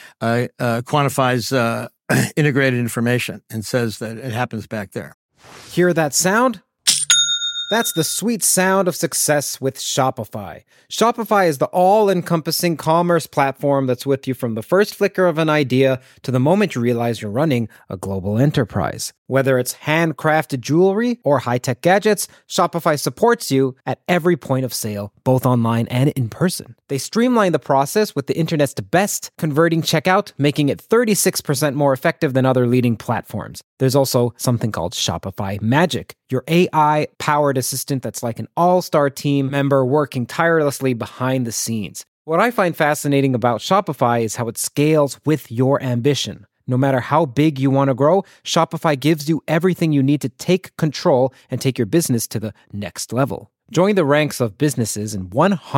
quantifies integrated information and says that it happens back there. Hear that sound? That's the sweet sound of success with Shopify. Shopify is the all-encompassing commerce platform that's with you from the first flicker of an idea to the moment you realize you're running a global enterprise. Whether it's handcrafted jewelry or high-tech gadgets, Shopify supports you at every point of sale, both online and in person. They streamline the process with the internet's best converting checkout, making it 36% more effective than other leading platforms. There's also something called Shopify Magic, your AI-powered assistant that's like an all-star team member working tirelessly behind the scenes. What I find fascinating about Shopify is how it scales with your ambition. No matter how big you want to grow, Shopify gives you everything you need to take control and take your business to the next level. Join the ranks of businesses in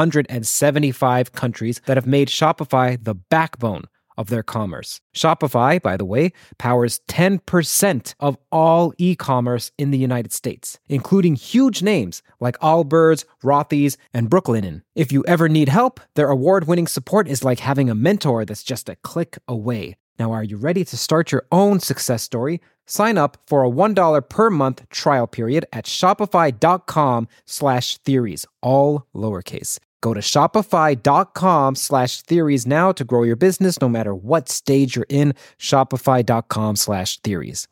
175 countries that have made Shopify the backbone of their commerce. Shopify, by the way, powers 10% of all e-commerce in the United States, including huge names like Allbirds, Rothy's, and Brooklinen. If you ever need help, their award-winning support is like having a mentor that's just a click away. Now, are you ready to start your own success story? Sign up for a $1 per month trial period at shopify.com/theories, all lowercase. Go to shopify.com/theories now to grow your business no matter what stage you're in. Shopify.com/theories.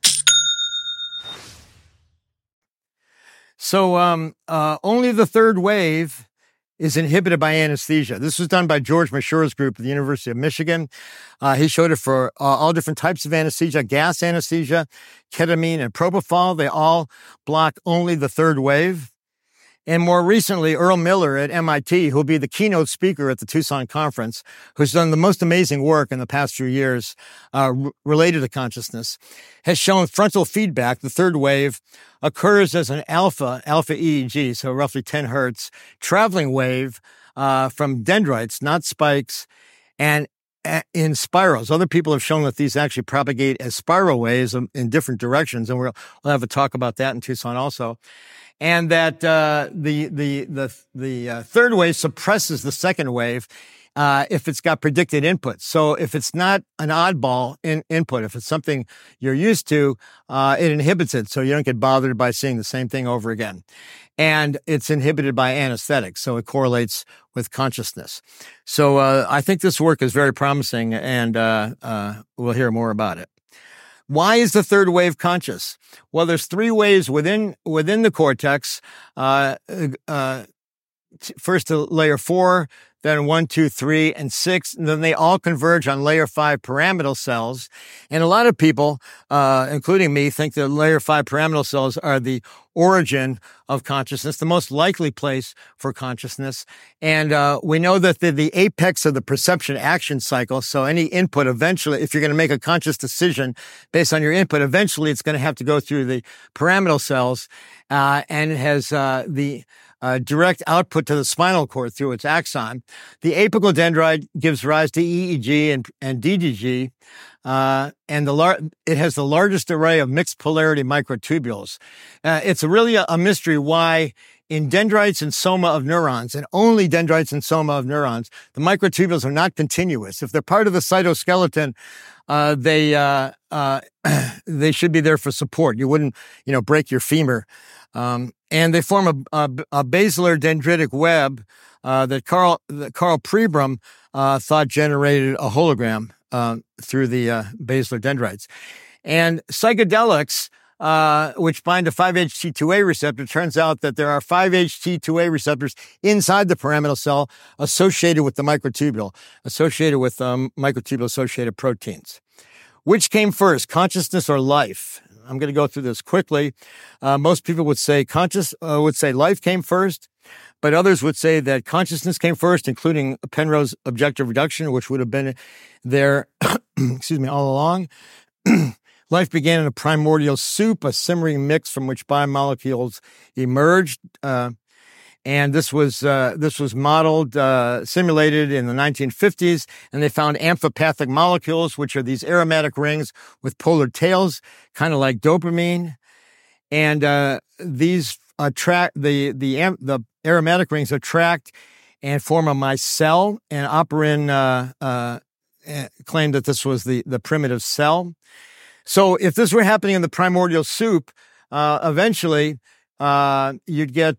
So only the third wave is inhibited by anesthesia. This was done by George Mashure's group at the University of Michigan. He showed it for all different types of anesthesia, gas anesthesia, ketamine, and propofol. They all block only the third wave. And more recently, Earl Miller at MIT, who'll be the keynote speaker at the Tucson conference, who's done the most amazing work in the past few years related to consciousness, has shown frontal feedback, the third wave, occurs as an alpha EEG, so roughly 10 hertz, traveling wave from dendrites, not spikes, and in spirals. Other people have shown that these actually propagate as spiral waves in different directions, and we'll have a talk about that in Tucson also. And that the third wave suppresses the second wave if it's got predicted input. So if it's not an oddball input, if it's something you're used to, it inhibits it, so you don't get bothered by seeing the same thing over again. And it's inhibited by anesthetics, so it correlates with consciousness. So I think this work is very promising, and we'll hear more about it. Why is the third wave conscious? Well, there's 3 waves within the cortex. First to layer 4, then 1, 2, 3, and 6, and then they all converge on layer 5 pyramidal cells. And a lot of people, including me, think that layer 5 pyramidal cells are the origin of consciousness, the most likely place for consciousness. And we know that they're the apex of the perception action cycle. So any input eventually, if you're going to make a conscious decision based on your input, eventually it's going to have to go through the pyramidal cells, and it has the direct output to the spinal cord through its axon. The apical dendrite gives rise to EEG and DDG, and it has the largest array of mixed polarity microtubules. It's really a mystery why in dendrites and soma of neurons, and only dendrites and soma of neurons, the microtubules are not continuous. If they're part of the cytoskeleton, they should be there for support. You wouldn't, break your femur. And they form a basilar dendritic web that Carl Pribram thought generated a hologram through the basilar dendrites. And psychedelics, which bind to 5-HT2A receptor, turns out that there are 5-HT2A receptors inside the pyramidal cell associated with the microtubule, associated with microtubule-associated proteins. Which came first, consciousness or life? I'm going to go through this quickly. Most people would say life came first, but others would say that consciousness came first, including Penrose objective reduction, which would have been there, all along. Life began in a primordial soup, a simmering mix from which biomolecules emerged. And this was modeled, simulated in the 1950s, and they found amphipathic molecules, which are these aromatic rings with polar tails, kind of like dopamine. And these attract the aromatic rings attract and form a micelle. And Oparin claimed that this was the primitive cell. So if this were happening in the primordial soup, eventually you'd get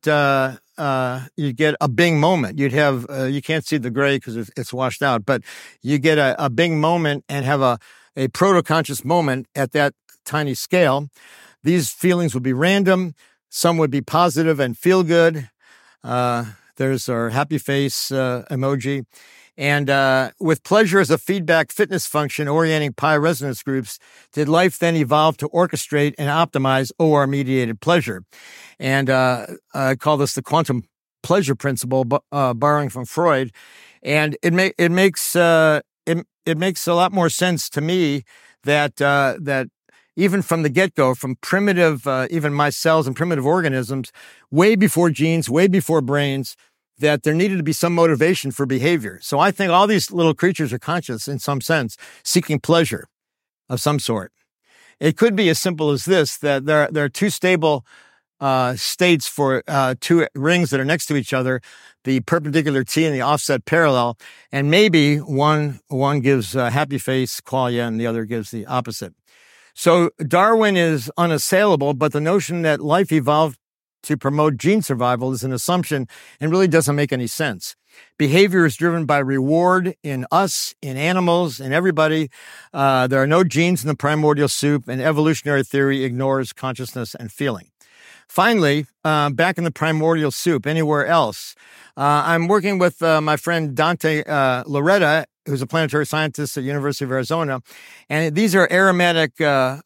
a Bing moment. You'd have you can't see the gray because it's washed out, but you get a Bing moment and have a proto-conscious moment at that tiny scale. These feelings would be random. Some would be positive and feel good. There's our happy face emoji. And with pleasure as a feedback fitness function orienting pi resonance groups, did life then evolve to orchestrate and optimize OR-mediated pleasure? And I call this the quantum pleasure principle, borrowing from Freud. And it makes a lot more sense to me that even from the get-go, from primitive, even my cells and primitive organisms, way before genes, way before brains, that there needed to be some motivation for behavior. So I think all these little creatures are conscious in some sense, seeking pleasure of some sort. It could be as simple as this, that there are two stable states for two rings that are next to each other, the perpendicular T and the offset parallel, and maybe one gives happy face, qualia, and the other gives the opposite. So Darwin is unassailable, but the notion that life evolved to promote gene survival is an assumption and really doesn't make any sense. Behavior is driven by reward in us, in animals, in everybody. There are no genes in the primordial soup, and evolutionary theory ignores consciousness and feeling. Finally, back in the primordial soup, anywhere else, I'm working with my friend Dante Loretta, who's a planetary scientist at the University of Arizona, and these are aromatic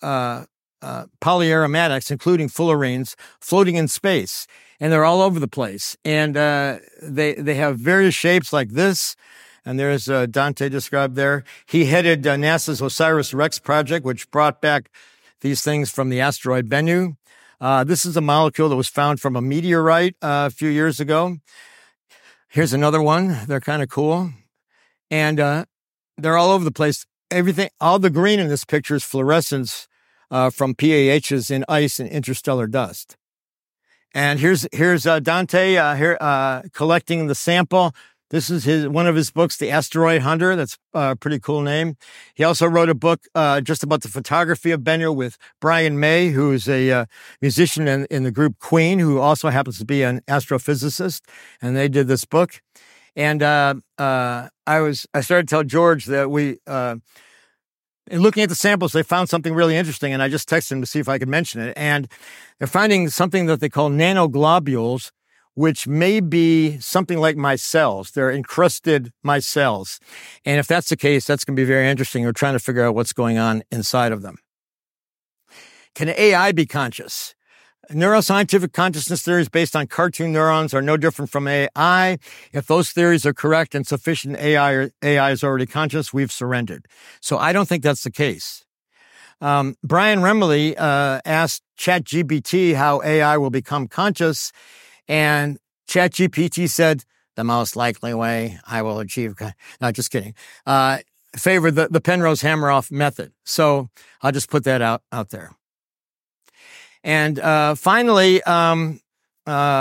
polyaromatics, including fullerenes, floating in space, and they're all over the place. And they have various shapes like this. And there's Dante described there. He headed NASA's OSIRIS-REx project, which brought back these things from the asteroid Bennu. This is a molecule that was found from a meteorite a few years ago. Here's another one. They're kind of cool. And they're all over the place. All the green in this picture is fluorescence from PAHs in ice and interstellar dust. And here's Dante collecting the sample. This is one of his books, The Asteroid Hunter. That's a pretty cool name. He also wrote a book just about the photography of Bennu with Brian May, who's a musician in the group Queen, who also happens to be an astrophysicist. And they did this book. And I started to tell George that in looking at the samples, they found something really interesting, and I just texted him to see if I could mention it. And they're finding something that they call nanoglobules, which may be something like micelles. They're encrusted micelles. And if that's the case, that's going to be very interesting. We're trying to figure out what's going on inside of them. Can AI be conscious? Neuroscientific consciousness theories based on cartoon neurons are no different from AI. If those theories are correct and sufficient AI is already conscious, we've surrendered. So I don't think that's the case. Brian Remley asked ChatGPT how AI will become conscious, and ChatGPT said, the most likely way I will achieve... No, just kidding. Favor the Penrose Hameroff method. So I'll just put that out there. And finally,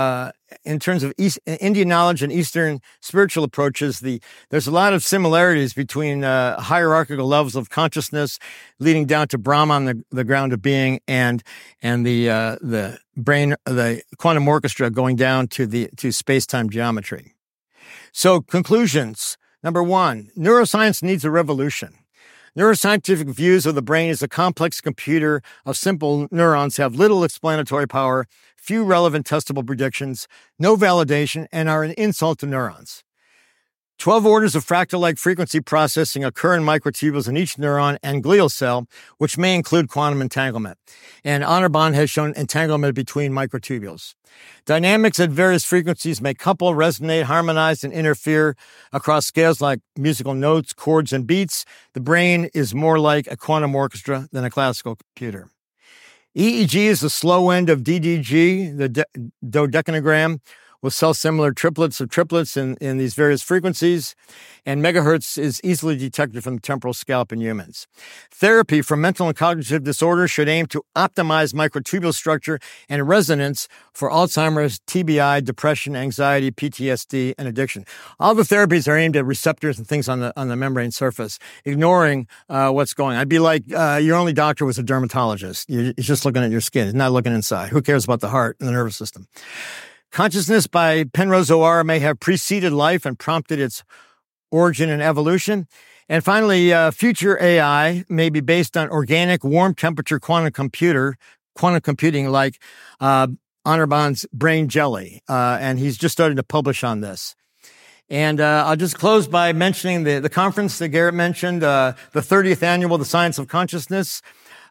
in terms of Indian knowledge and Eastern spiritual approaches, there's a lot of similarities between hierarchical levels of consciousness leading down to Brahman, the ground of being, and the brain, the quantum orchestra going down to space-time geometry. So conclusions. Number one, neuroscience needs a revolution. Neuroscientific views of the brain as a complex computer of simple neurons have little explanatory power, few relevant testable predictions, no validation, and are an insult to neurons. 12 orders of fractal-like frequency processing occur in microtubules in each neuron and glial cell, which may include quantum entanglement. And Anirban has shown entanglement between microtubules. Dynamics at various frequencies may couple, resonate, harmonize, and interfere across scales like musical notes, chords, and beats. The brain is more like a quantum orchestra than a classical computer. EEG is the slow end of DDG, the dodecanogram, with cell-similar triplets of triplets in these various frequencies, and megahertz is easily detected from the temporal scalp in humans. Therapy for mental and cognitive disorders should aim to optimize microtubule structure and resonance for Alzheimer's, TBI, depression, anxiety, PTSD, and addiction. All the therapies are aimed at receptors and things on the membrane surface, ignoring what's going on. I'd be like your only doctor was a dermatologist. He's just looking at your skin. He's not looking inside. Who cares about the heart and the nervous system? Consciousness by Penrose O'Hara may have preceded life and prompted its origin and evolution. And finally, future AI may be based on organic, warm temperature quantum computing like Anirban's brain jelly. And he's just starting to publish on this. And I'll just close by mentioning the conference that Garrett mentioned, the 30th annual The Science of Consciousness.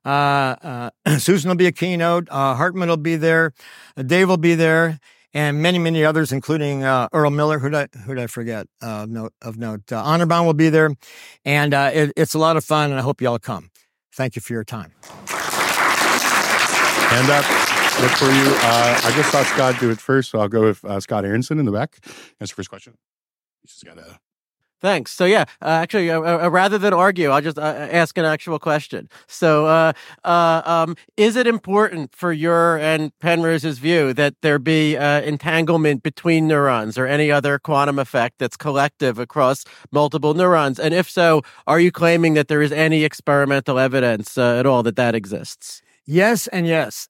Susan will be a keynote. Hartman will be there. Dave will be there. And many, many others, including Earl Miller, who did I forget of note. Anirban will be there. And it's a lot of fun, and I hope you all come. Thank you for your time. Hand up. Look for you. I just saw Scott do it first, so I'll go with Scott Aronson in the back. That's the first question. He's just got to... Thanks. So actually, rather than argue, I'll just ask an actual question. So, is it important for your and Penrose's view that there be entanglement between neurons or any other quantum effect that's collective across multiple neurons? And if so, are you claiming that there is any experimental evidence at all that exists? Yes and yes.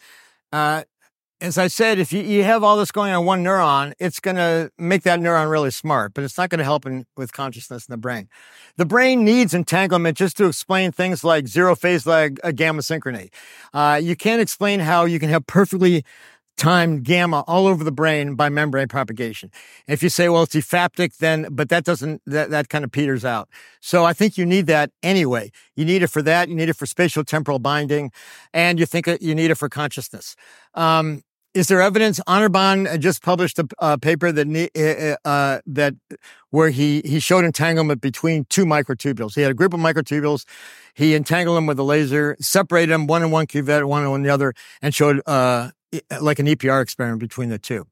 As I said, if you have all this going on one neuron, it's going to make that neuron really smart, but it's not going to help with consciousness in the brain. The brain needs entanglement just to explain things like zero phase lag gamma synchrony. You can't explain how you can have perfectly timed gamma all over the brain by membrane propagation. If you say, well, it's ephaptic, but that kind of peters out. So I think you need that anyway. You need it for that. You need it for spatial temporal binding, and you need it for consciousness. Is there evidence? Anirban just published a paper that where he showed entanglement between two microtubules. He had a group of microtubules. He entangled them with a laser, separated them, one in one cuvette, one in the other, and showed like an EPR experiment between the two.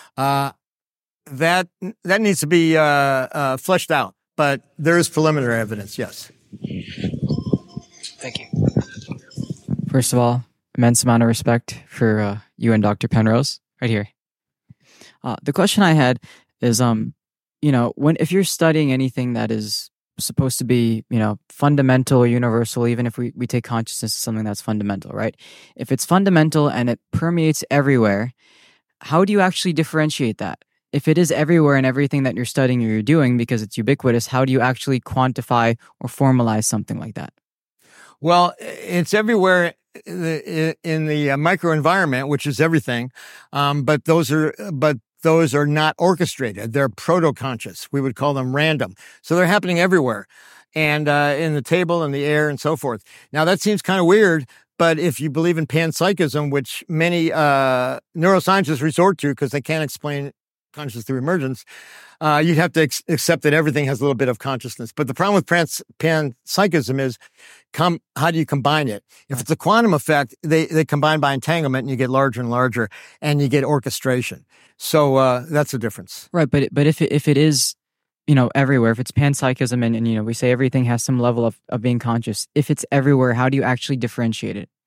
That needs to be fleshed out, but there is preliminary evidence. Yes. Thank you. First of all, immense amount of respect for you and Dr. Penrose right here. The question I had is, if you're studying anything that is supposed to be, fundamental or universal, even if we take consciousness as something that's fundamental, right? If it's fundamental and it permeates everywhere, how do you actually differentiate that? If it is everywhere in everything that you're studying or you're doing because it's ubiquitous, how do you actually quantify or formalize something like that? Well, it's everywhere in the microenvironment, which is everything. But those are not orchestrated. They're proto-conscious. We would call them random. So they're happening everywhere, and in the table, in the air, and so forth. Now that seems kind of weird, but if you believe in panpsychism, which many neuroscientists resort to because they can't explain consciousness through emergence, you'd have to accept that everything has a little bit of consciousness. But the problem with panpsychism is, how do you combine it? If it's a quantum effect, they combine by entanglement, and you get larger and larger, and you get orchestration. So that's the difference, right? But if it is, everywhere, if it's panpsychism, and we say everything has some level of being conscious, if it's everywhere, how do you actually differentiate it?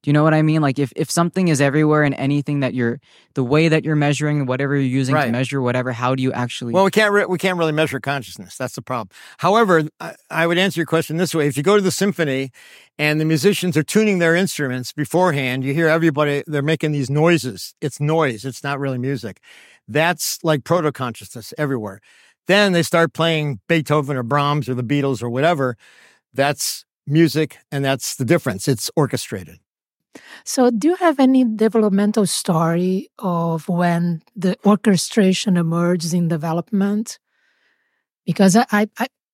Do you know what I mean? Like if something is everywhere and anything that the way that you're measuring, whatever you're using to measure whatever, how do you actually? Well, we can't really measure consciousness. That's the problem. However, I would answer your question this way. If you go to the symphony and the musicians are tuning their instruments beforehand, you hear everybody, they're making these noises. It's noise. It's not really music. That's like proto-consciousness everywhere. Then they start playing Beethoven or Brahms or the Beatles or whatever. That's music, and that's the difference. It's orchestrated. So do you have any developmental story of when the orchestration emerges in development? Because I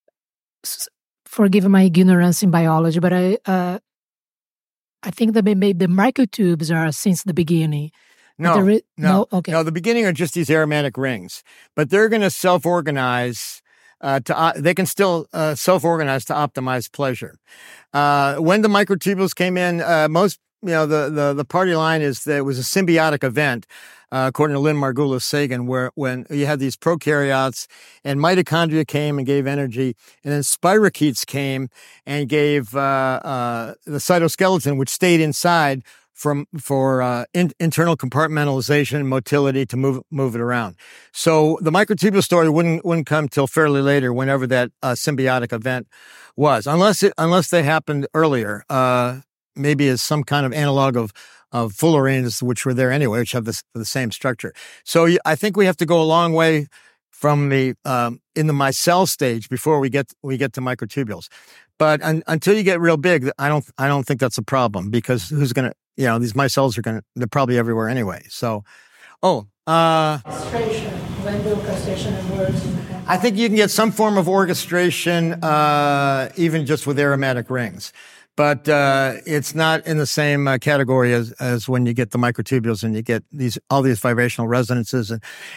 forgive my ignorance in biology, but I think that maybe the microtubes are since the beginning. No, okay. No, the beginning are just these aromatic rings, but they're going to self-organize. They can still self-organize to optimize pleasure. When the microtubules came in, the party line is that it was a symbiotic event, according to Lynn Margulis Sagan, where when you had these prokaryotes and mitochondria came and gave energy, and then spirochetes came and gave the cytoskeleton, which stayed inside for internal compartmentalization and motility to move it around. So the microtubule story wouldn't come till fairly later, whenever that symbiotic event was, unless they happened earlier. Maybe as some kind of analog of fullerenes, which were there anyway, which have the same structure. So I think we have to go a long way from the in the micelle stage before we get to microtubules. But until you get real big, I don't think that's a problem, because who's gonna, these micelles they're probably everywhere anyway. So, orchestration, when the orchestration emerges. I think you can get some form of orchestration even just with aromatic rings. But it's not in the same category as when you get the microtubules and you get all these vibrational resonances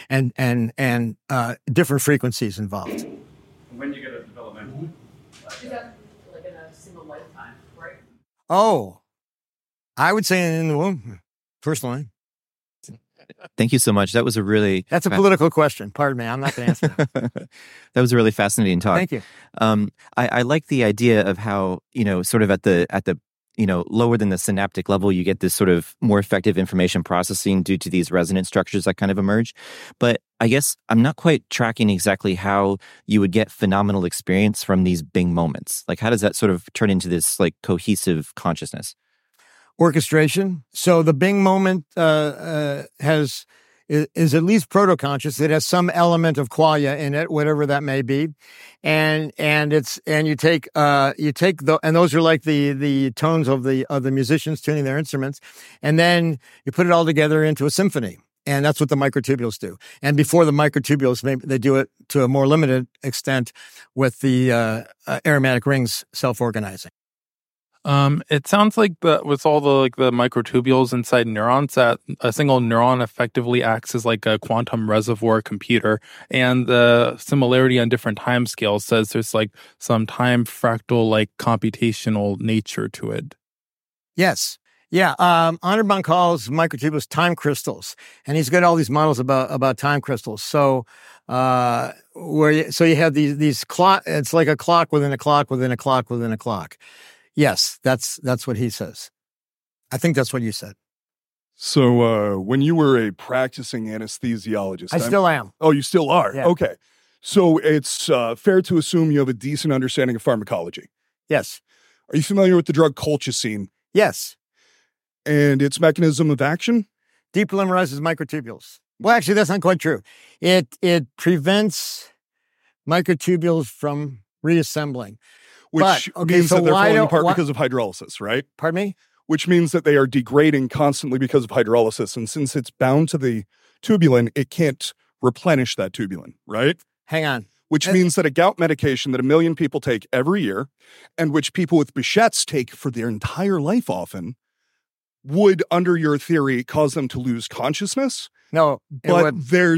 and different frequencies involved. When do you get a developmental? Is that like in a single lifetime, right? Oh, I would say in the womb, personally. Thank you so much. That was a really... That's a political question. Pardon me. I'm not going to answer that. That was a really fascinating talk. Thank you. I like the idea of how, sort of at the lower than the synaptic level, you get this sort of more effective information processing due to these resonance structures that kind of emerge. But I guess I'm not quite tracking exactly how you would get phenomenal experience from these Bing moments. Like, how does that sort of turn into this like cohesive consciousness? Orchestration. So the Bing moment is at least proto-conscious. It has some element of qualia in it, whatever that may be, and you take those are like the tones of the musicians tuning their instruments, and then you put it all together into a symphony. And that's what the microtubules do. And before the microtubules, maybe they do it to a more limited extent with the aromatic rings self-organizing. It sounds like with all the microtubules inside neurons, that a single neuron effectively acts as like a quantum reservoir computer, and the similarity on different time scales says there's like some time fractal like computational nature to it. Yes. Yeah. Anirban calls microtubules time crystals, and he's got all these models about time crystals. So, you have these clock, it's like a clock within a clock within a clock within a clock. Yes, that's what he says. I think that's what you said. So when you were a practicing anesthesiologist... I still am. Oh, you still are? Yeah. Okay. So it's fair to assume you have a decent understanding of pharmacology. Yes. Are you familiar with the drug colchicine? Yes. And its mechanism of action? Depolymerizes microtubules. Well, actually, that's not quite true. It prevents microtubules from reassembling. Which means that they're falling apart because of hydrolysis, right? Pardon me? Which means that they are degrading constantly because of hydrolysis. And since it's bound to the tubulin, it can't replenish that tubulin, right? Hang on. Which means that a gout medication that 1 million people take every year, and which people with Behçet's take for their entire life often, would, under your theory, cause them to lose consciousness. No. But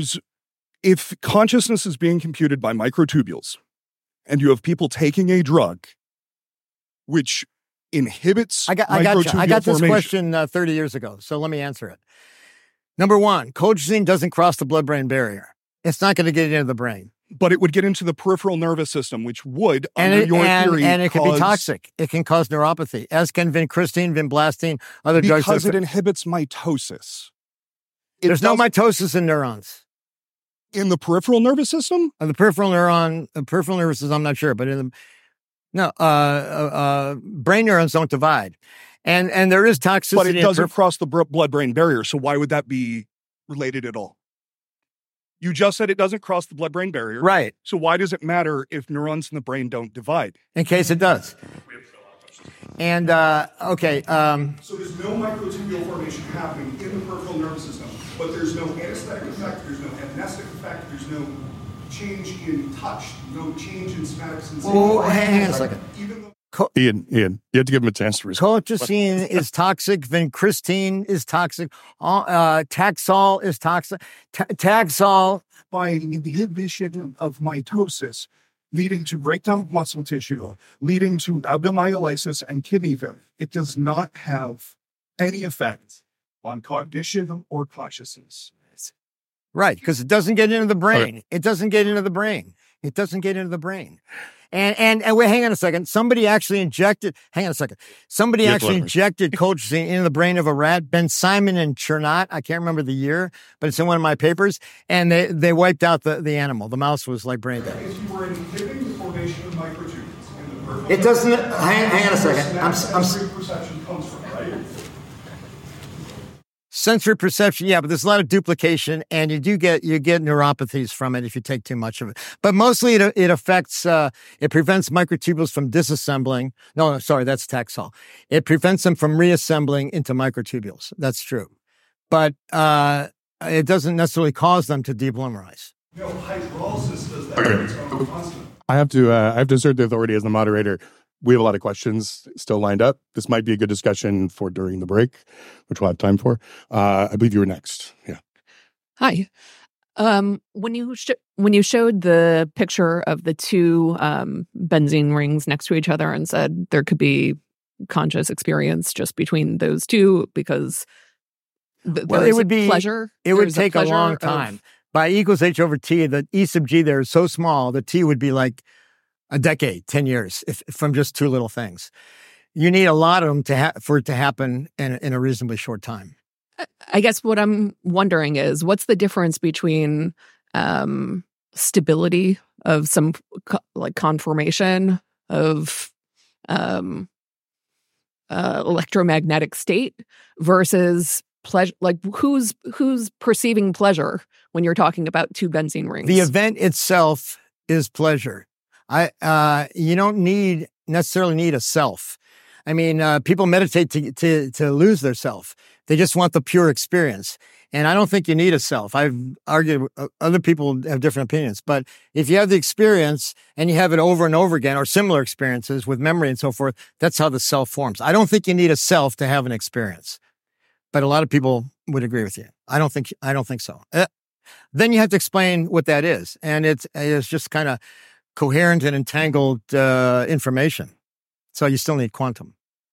if consciousness is being computed by microtubules, and you have people taking a drug which inhibits I got this question 30 years ago, so let me answer it. Number one, colchicine doesn't cross the blood-brain barrier. It's not going to get into the brain. But it would get into the peripheral nervous system, which would, under your theory, and it can be toxic. It can cause neuropathy, as can vincristine, vinblastine, other drugs. Because it inhibits mitosis. There's no mitosis in neurons. In the peripheral nervous system? The peripheral nervous system, I'm not sure, but brain neurons don't divide. And there is toxicity. But it doesn't cross the blood-brain barrier, so why would that be related at all? You just said it doesn't cross the blood-brain barrier. Right. So why does it matter if neurons in the brain don't divide? In case it does. And, okay. So there's no microtubule formation happening in the peripheral nervous system, but there's no anesthetic effect, there's no amnestic effect, there's no change in touch, no change in somatic sensation. Well, hang on a second. Ian, you have to give him a chance to respond. Colchicine is toxic. Vincristine is toxic. Taxol is toxic. Taxol, by inhibition of mitosis, leading to breakdown of muscle tissue, leading to adenomyolysis and kidney failure. It does not have any effect on cognition or consciousness. right? Because it doesn't get into the brain. Okay. It doesn't get into the brain. It doesn't get into the brain. And wait, hang on a second. Somebody actually injected colchicine into the brain of a rat, Ben Simon and Chernot. I can't remember the year, but it's in one of my papers. And they wiped out the animal. The mouse was like brain dead. If you were inhibiting the formation of microtubules in the peripheral, It doesn't, hang on a second. sensory perception comes from, right? Sensory perception, yeah, but there's a lot of duplication, and you get neuropathies from it if you take too much of it. But mostly it affects, it prevents microtubules from disassembling. No, sorry, that's Taxol. It prevents them from reassembling into microtubules. That's true. But it doesn't necessarily cause them to depolymerize. No, hydrolysis does that. Okay. It's constant. I have to assert the authority as the moderator. We have a lot of questions still lined up. This might be a good discussion for during the break, which we'll have time for. I believe you were next. Yeah. Hi. When you showed the picture of the two benzene rings next to each other and said there could be conscious experience just between those two because It would be pleasure. It would take a long time. By E equals H over T, the E sub G there is so small, the T would be like a decade, 10 years, if from just two little things. You need a lot of them for it to happen in a reasonably short time. I guess what I'm wondering is what's the difference between stability of some conformation of electromagnetic state versus pleasure? Like who's perceiving pleasure when you're talking about two benzene rings? The event itself is pleasure. You don't necessarily need a self. I mean, people meditate to lose their self. They just want the pure experience. And I don't think you need a self. I've argued, other people have different opinions. But if you have the experience and you have it over and over again, or similar experiences with memory and so forth, that's how the self forms. I don't think you need a self to have an experience. But a lot of people would agree with you. I don't think so. Then you have to explain what that is. And it's just kind of coherent and entangled information. So you still need quantum.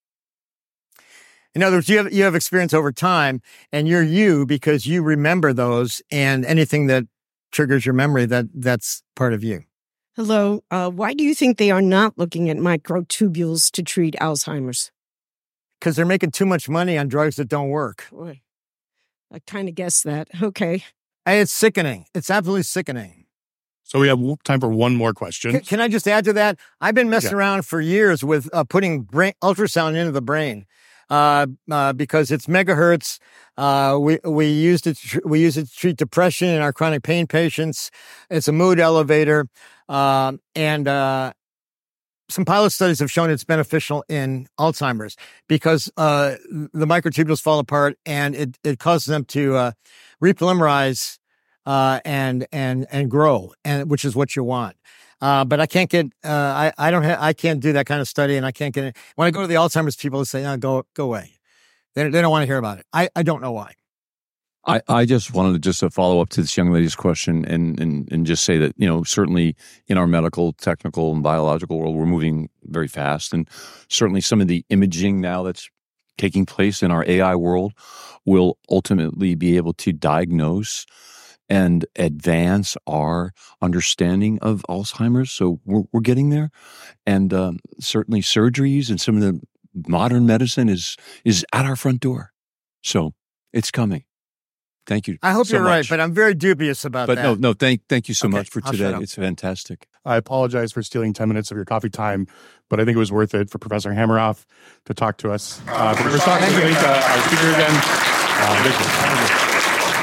In other words, you have experience over time, and you're you because you remember those, and anything that triggers your memory, that's part of you. Hello. Why do you think they are not looking at microtubules to treat Alzheimer's? Because they're making too much money on drugs that don't work. Boy, I kind of guessed that. Okay. It's sickening. It's absolutely sickening. So we have time for one more question. Can I just add to that? I've been messing around for years with putting ultrasound into the brain because it's megahertz. We use it to treat depression in our chronic pain patients. It's a mood elevator, and some pilot studies have shown it's beneficial in Alzheimer's because the microtubules fall apart and it causes them to repolymerize. And grow, and which is what you want. But I can't get, I can't do that kind of study, and I can't get it. When I go to the Alzheimer's people, they say, no, go away. They don't want to hear about it. I don't know why. I just wanted to follow up to this young lady's question and just say that, certainly in our medical, technical, and biological world, we're moving very fast. And certainly some of the imaging now that's taking place in our AI world will ultimately be able to diagnose and advance our understanding of Alzheimer's. So we're getting there. And certainly surgeries and some of the modern medicine is at our front door. So it's coming. Thank you. I hope so you're much. right, but I'm very dubious about that. But no, thank you so much for I'll shut today. up. It's fantastic. I apologize for stealing 10 minutes of your coffee time, but I think it was worth it for Professor Hammeroff to talk to us. Professor Stock, our speaker again. Thank you.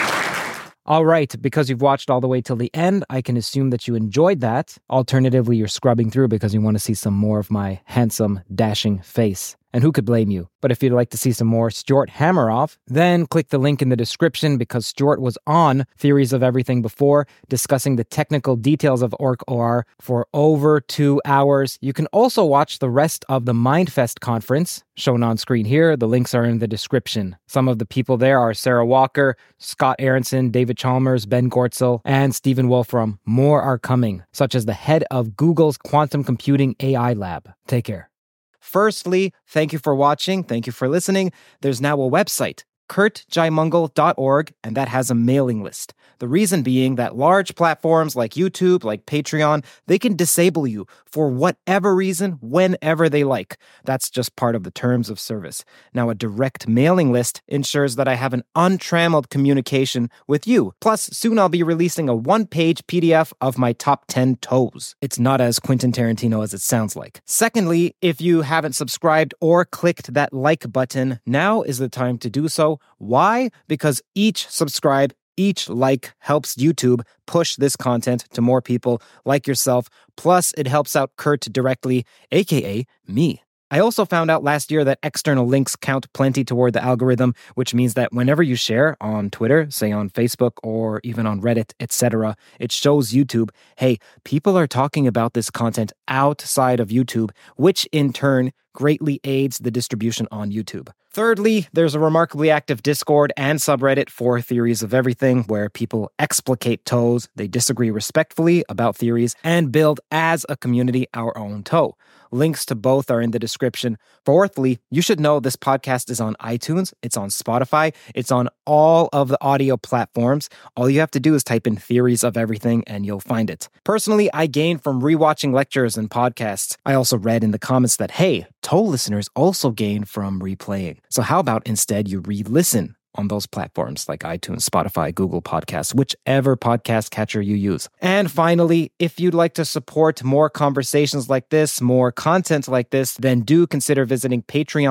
All right, because you've watched all the way till the end, I can assume that you enjoyed that. Alternatively, you're scrubbing through because you want to see some more of my handsome, dashing face. And who could blame you? But if you'd like to see some more Stuart Hammeroff, then click the link in the description because Stuart was on Theories of Everything before, discussing the technical details of ORC-OR for over 2 hours. You can also watch the rest of the Mindfest conference, shown on screen here. The links are in the description. Some of the people there are Sarah Walker, Scott Aronson, David Chalmers, Ben Gortzel, and Stephen Wolfram. More are coming, such as the head of Google's Quantum Computing AI Lab. Take care. Firstly, thank you for watching. Thank you for listening. There's now a website, kurtjaimungal.org, and that has a mailing list. The reason being that large platforms like YouTube, like Patreon, they can disable you for whatever reason, whenever they like. That's just part of the terms of service. Now, a direct mailing list ensures that I have an untrammeled communication with you. Plus, soon I'll be releasing a one-page PDF of my top 10 toes. It's not as Quentin Tarantino as it sounds like. Secondly, if you haven't subscribed or clicked that like button, now is the time to do so. Why? Because each subscribe, each like helps YouTube push this content to more people like yourself. Plus, it helps out Kurt directly, aka me. I also found out last year that external links count plenty toward the algorithm, which means that whenever you share on Twitter, say on Facebook, or even on Reddit, etc., it shows YouTube, hey, people are talking about this content outside of YouTube, which in turn greatly aids the distribution on YouTube. Thirdly, there's a remarkably active Discord and subreddit for Theories of Everything, where people explicate toes, they disagree respectfully about theories, and build as a community our own toe. Links to both are in the description. Fourthly, you should know this podcast is on iTunes, it's on Spotify, it's on all of the audio platforms. All you have to do is type in Theories of Everything and you'll find it. Personally, I gain from rewatching lectures and podcasts. I also read in the comments that, hey, toe listeners also gain from replaying. So how about instead you re-listen on those platforms like iTunes, Spotify, Google Podcasts, whichever podcast catcher you use. And finally, if you'd like to support more conversations like this, more content like this, then do consider visiting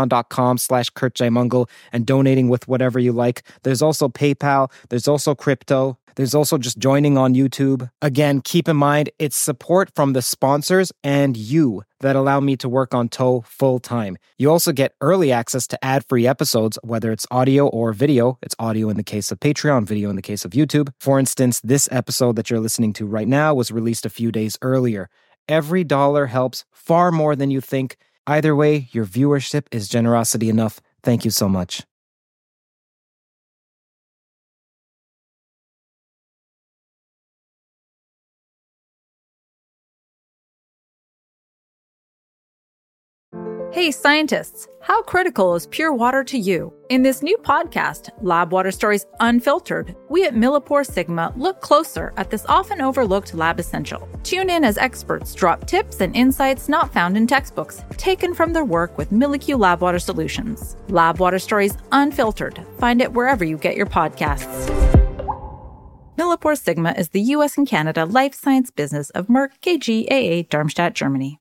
patreon.com/kurtjaimungal and donating with whatever you like. There's also PayPal, there's also crypto, there's also just joining on YouTube. Again, keep in mind, it's support from the sponsors and you that allow me to work on Toe full time. You also get early access to ad-free episodes, whether it's audio or video. It's audio in the case of Patreon, video in the case of YouTube. For instance, this episode that you're listening to right now was released a few days earlier. Every dollar helps far more than you think. Either way, your viewership is generosity enough. Thank you so much. Hey scientists, how critical is pure water to you? In this new podcast, Lab Water Stories Unfiltered, we at Millipore Sigma look closer at this often overlooked lab essential. Tune in as experts drop tips and insights not found in textbooks, taken from their work with MilliQ Lab Water Solutions. Lab Water Stories Unfiltered. Find it wherever you get your podcasts. Millipore Sigma is the US and Canada life science business of Merck KGaA, Darmstadt, Germany.